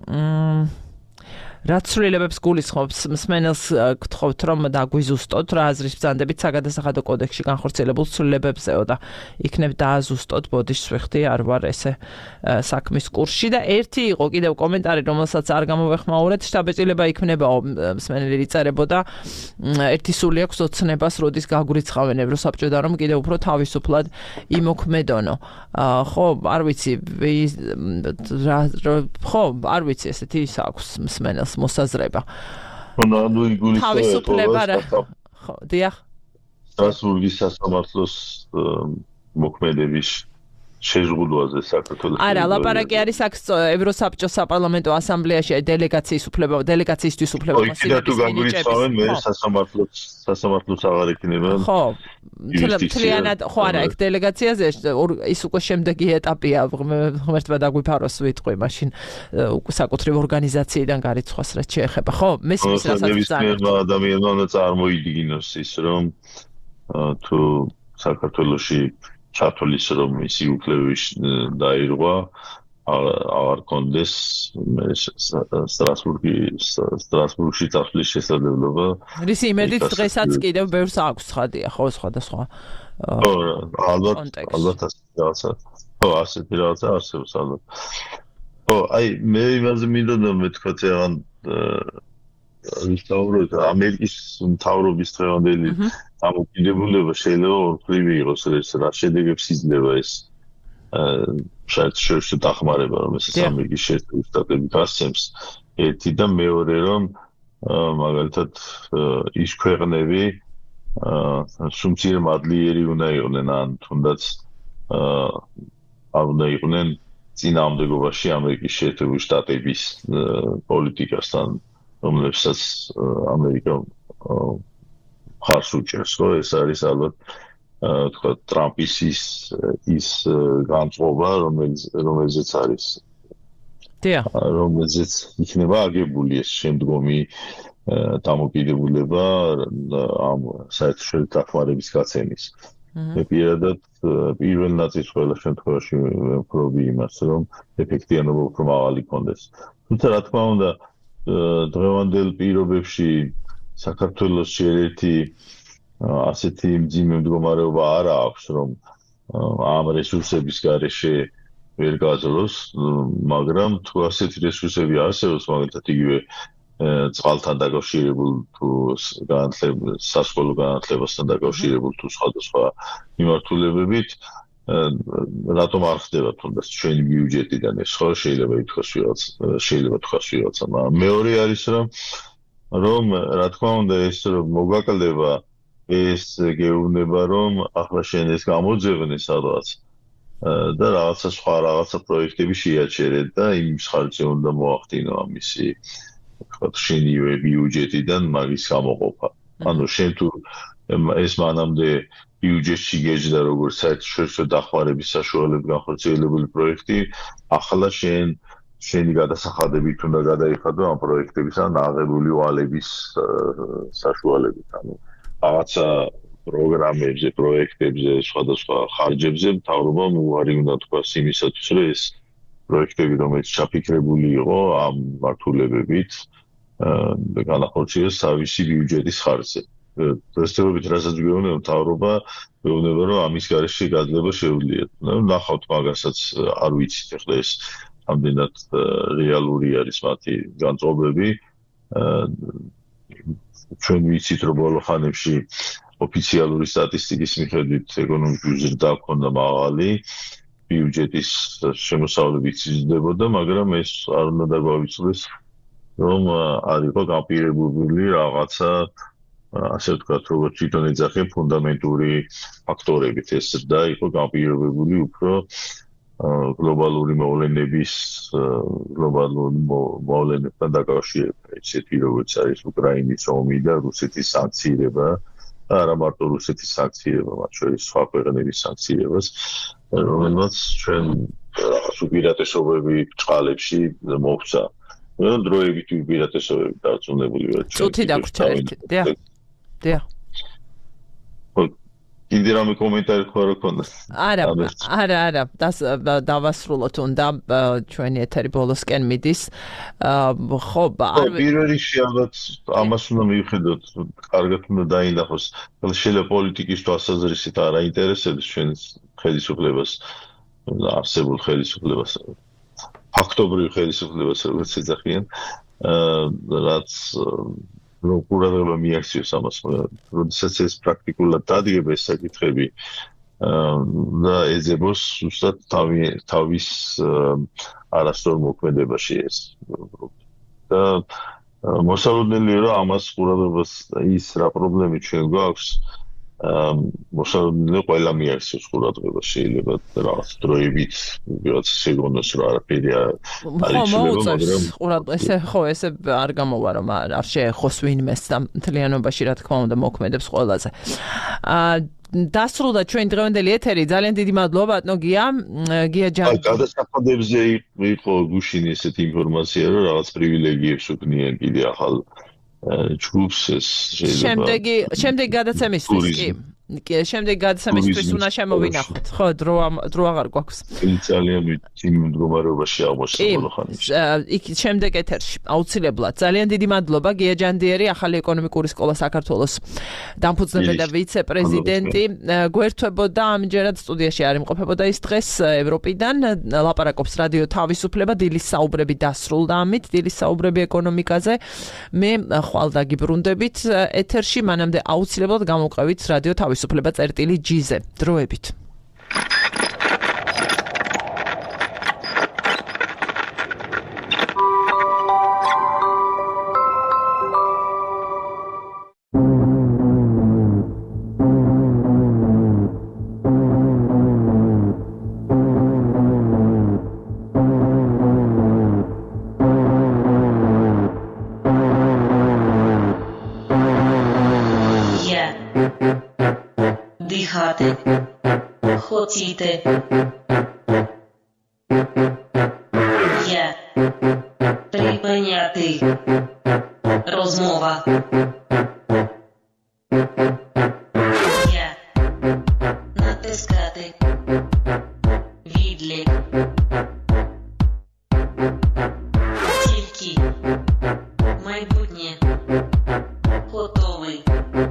რაც ცვლილებებს გულისხმობს, მსმენელს გთხოვთ, რომ დაგვიზუსტოთ რა აზრის ბრძანდებით საგადასახადო კოდექსში განხორციელებულ ცვლილებებზეო და იქნებ დააზუსტოთ, ბოდიშს ვიხდი, არ ვარ ესე საქმის კურსში და ერთი იყო კიდევ კომენტარი, რომელსაც არ გამოვეხმაურეთ, შთაბეჭდილება იქმნებაო, მსმენელი იწერებოდა, ერთი სული აქვს ოცნებას, როდის გაგვრიცხავენ ევროსაბჭო და რომ კიდევ უფრო თავისუფლად იმოქმედონო. ხო, არ ვიცი, ხო, არ ვიცი, ესეთი ის აქვს მსმენელს მოსაზრება. ანუ იგულისხმება თავისუფლება რა. ხო, დიახ. სტრასბურგის სასამართლოს მოქმედების შეზღუდვაზე საქართველოს. არა, ლაპარაკი არის აქ ევროსაბჭოს საპარლამენტო ასამბლეაში დელეგაციის უფლება, დელეგაციისთვის უფლება მოსილების მინიჭების. მე სასამართლოს სასამართლოს აღარ იქნება. ხო. მთლიანად ხო არა, ეგ დელეგაციაზე ის უკვე შემდეგი ეტაპია, ღმერთმა დაგვიფაროს ვიტყვი, მაშინ უკვე საკუთრივ ორგანიზაციიდან გარიცხვას რაც შეეხება, ხო? მესმის რასაც ნებისმიერმა ადამიანმა უნდა წარმოიდგინოს ის, რომ თუ საქართველოში ჩათვლის რომ ისი უფლებების დაირღვა აღარ კონდეს სტრასბურგი სტრასბურგში წასვლის შესაძლებლობა. რისი იმედით დღესაც კიდევ ბევრს აქვს ცხადია, ხო, სხვადასხვა. ხო, ალბათ ალბათ რაღაცა. ხო, ასეთი რაღაცა არსებობს ალბათ. ხო, აი მე იმაზე მინდოდა მეთქვათ რაღაც ვისაუბროთ ამერიკის მთავრობის დღევანდელი დამოკიდებულება შეიძლება ორფრივი იყოს, რა შედეგებს იძლევა ეს საერთაშორისო დახმარება, რომელსაც ამერიკის შეერთებული შტატები გასცემს. ერთი და მეორე, რომ მაგალითად ის ქვეყნები სუმცირე მადლიერი უნდა იყვნენ, ან თუნდაც არ უნდა იყვნენ წინააღმდეგობაში ამერიკის შეერთებული შტატების პოლიტიკასთან, რომლებსაც ამერიკა ხარს უჭერს, ხო, ეს არის ალბათ თქვა ტრამპის ის ის განწყობა, რომელიც რომელზეც არის. დიახ. რომელზეც იქნება აგებული ეს შემდგომი დამოკიდებულება ამ საერთაშორისო დახმარების გაცემის. მე პირადად პირველ ნაწილს ყველა შემთხვევაში ვფრობი იმას, რომ ეფექტიანობა უფრო მაღალი კონდეს. თუმცა რა თქმა უნდა დღევანდელ პირობებში საქართველოს ერთ-ერთი ასეთი მძიმე მდგომარეობა არ აქვს, რომ ამ რესურსების გარეშე ვერ გაძლოს, მაგრამ თუ ასეთი რესურსები არსებობს, მაგალითად იგივე წყალთან დაკავშირებულ თუ განათლებას, სასკოლო განათლებასთან დაკავშირებულ თუ სხვადასხვა მიმართულებებით, რატომ არ ხდება თუნდაც ჩვენი ბიუჯეტიდან ეს, ხო, შეიძლება ითქვას ვიღაც, შეიძლება თქვას ვიღაცა, მაგრამ მეორე არის რომ რომ რა თქმა უნდა ეს რომ მოგვაკლდება ეს გეუბნება რომ ახლა შენ ეს გამოძებნე სადღაც და რაღაცა სხვა რაღაცა პროექტები შეაჩერეთ და იმ ხარჯზე უნდა მოახდინო ამისი ვთქვათ შენივე ბიუჯეტიდან მაგის გამოყოფა. ანუ შენ თუ ეს მანამდე ბიუჯეტში გეჯდა როგორც საერთაშორისო დახმარების საშუალებით განხორციელებული პროექტი, ახლა შენ შენი გადასახადებით უნდა გადაიხადო ამ პროექტების ან აღებული ვალების საშუალებით. ანუ რაღაცა პროგრამებზე, პროექტებზე, სხვადასხვა ხარჯებზე მთავრობამ უარი უნდა თქვას იმისათვის, რომ ეს პროექტები, რომელიც ჩაფიქრებული იყო ამ მართულებებით, განახორციელოს თავისი ბიუჯეტის ხარჯზე. დღესდღეობით რასაც გვეუბნება მთავრობა, გვეუბნება, რომ ამის გარეშე გაძლება შეუძლიათ. ნახავთ მაგასაც არ ვიცით ახლა ეს ამდენად რეალური არის მათი განწყობები. ჩვენ ვიცით, რომ ბოლო ხანებში ოფიციალური სტატისტიკის მიხედვით ეკონომიკური ზრდა ჰქონდა მაღალი, ბიუჯეტის შემოსავლებით იზრდებოდა, მაგრამ ეს არ უნდა დაგვავიწყდეს, რომ არ იყო გაპირებული რაღაცა, ასე ვთქვათ, როგორც თვითონ ეძახე ფუნდამენტური ფაქტორებით. ეს ზრდა იყო გაპირებული უფრო გლობალური მოვლენების გლობალური მოვლენებთან დაკავშირებით, ისეთი როგორც არის უკრაინის ომი და რუსეთის სანქცირება, და არა მარტო რუსეთის სანქცირება, მათ შორის სხვა ქვეყნების სანქცირებას, რომელმაც ჩვენ რაღაც უპირატესობები წყალებში მოვცა. დროებით უპირატესობები დარწმუნებული ვარ. წუთი დაგვრჩა ერთი. დიახ. დიახ. კიდე რამე კომენტარი ხო რა ქონდა? არა, არა, არა, დავასრულოთ უნდა ჩვენი ეთერი ბოლოსკენ მიდის. ხო, არ პირველ რიგში ალბათ ამას უნდა მივხედოთ, კარგად უნდა დაინახოს. შეიძლება პოლიტიკის თვალსაზრისით არ აინტერესებს ჩვენს ხელისუფლებას, არსებულ ხელისუფლებას, ფაქტობრივ ხელისუფლებას, როგორც ეძახიან, რაც რომ ყურადღება მიაქციოს ამას, როდესაც ეს პრაქტიკულად დადგება ეს საკითხები და ეძებოს ზუსტად თავის არასწორ მოქმედებაში ეს. და მოსალოდნელია, რომ ამას ყურადღებას ის რა პრობლემი ჩვენ გვაქვს, მოსალოდნელია ყველა მიაღწევს ყურადღებას, შეიძლება რაღაც დროებით ვიღაც შეგონოს რა არაფერი არ იცვლება, მაგრამ ყურადღება ესე ხო ესე არ გამოვა რომ არ შეეხოს ვინმეს და მთლიანობაში რა თქმა უნდა მოქმედებს ყველაზე. აა დასრულდა ჩვენ დღევანდელი ეთერი, ძალიან დიდი მადლობა ბატონო გია, გია ჯანი. გადასახადებზე იყო გუშინ ესეთი ინფორმაცია, რომ რაღაც პრივილეგიებს უქნიან კიდე ახალ ჯგუფს ეს შეიძლება. შემდეგი შემდეგი გადაცემისთვის კი. კი, შემდეგ გადაცემისთვის უნდა შემოვინახოთ. ხო, დრო დრო აღარ გვაქვს. ძალიან იმ მდგომარეობაში აღმოჩნდა ხანში. იქ შემდეგ ეთერში აუცილებლად. ძალიან დიდი მადლობა გია ჯანდიერი, ახალი ეკონომიკური სკოლა საქართველოს დამფუძნებელი და ვიცე-პრეზიდენტი. გვერდთვებოდა ამჯერად სტუდიაში არ იმყოფებოდა ის დღეს ევროპიდან. ლაპარაკობს რადიო თავისუფლება, დილის საუბრები დასრულდა ამით, დილის საუბრები ეკონომიკაზე. მე ხვალ დაგიბრუნდებით ეთერში, მანამდე აუცილებლად გამოვყევით რადიო თავისუფლება წერტილი ჯიზე. დროებით. Хотите. Я припиняти. Розмова. Я натискати. Відлік. Тільки майбутнє. Готовий.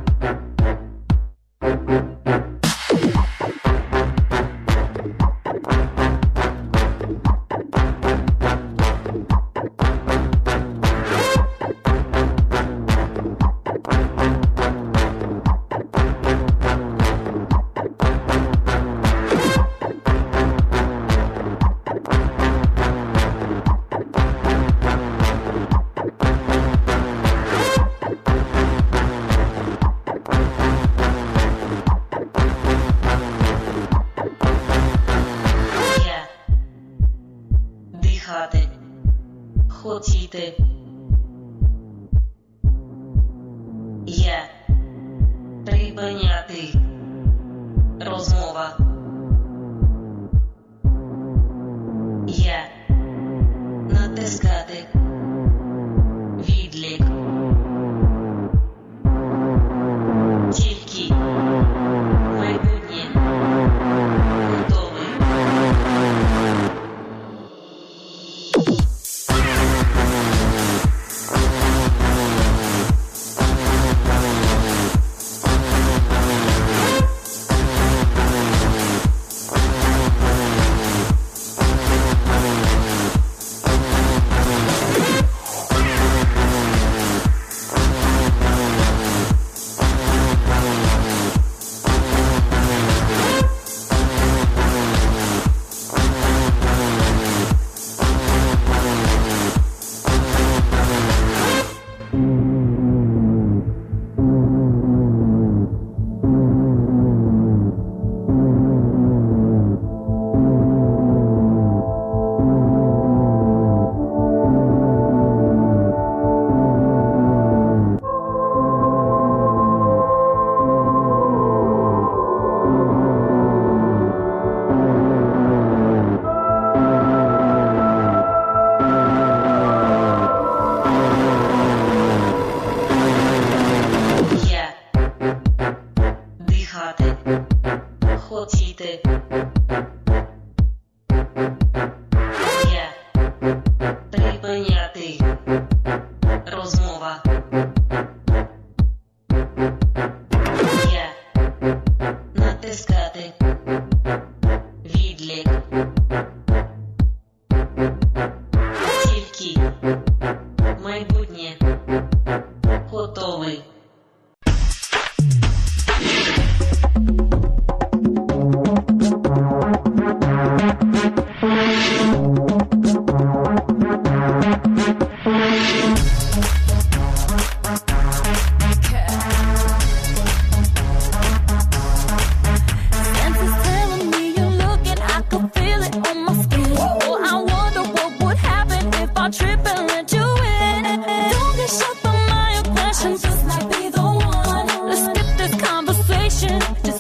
Хотите. Я припиняти. Розмова. Я натискати. Відлік. Тільки майбутнє. Готовий. Хотите. Я припиняти. Розмова. Я натискати. Відлік. Тільки майбутнє. Готовий. attention. Just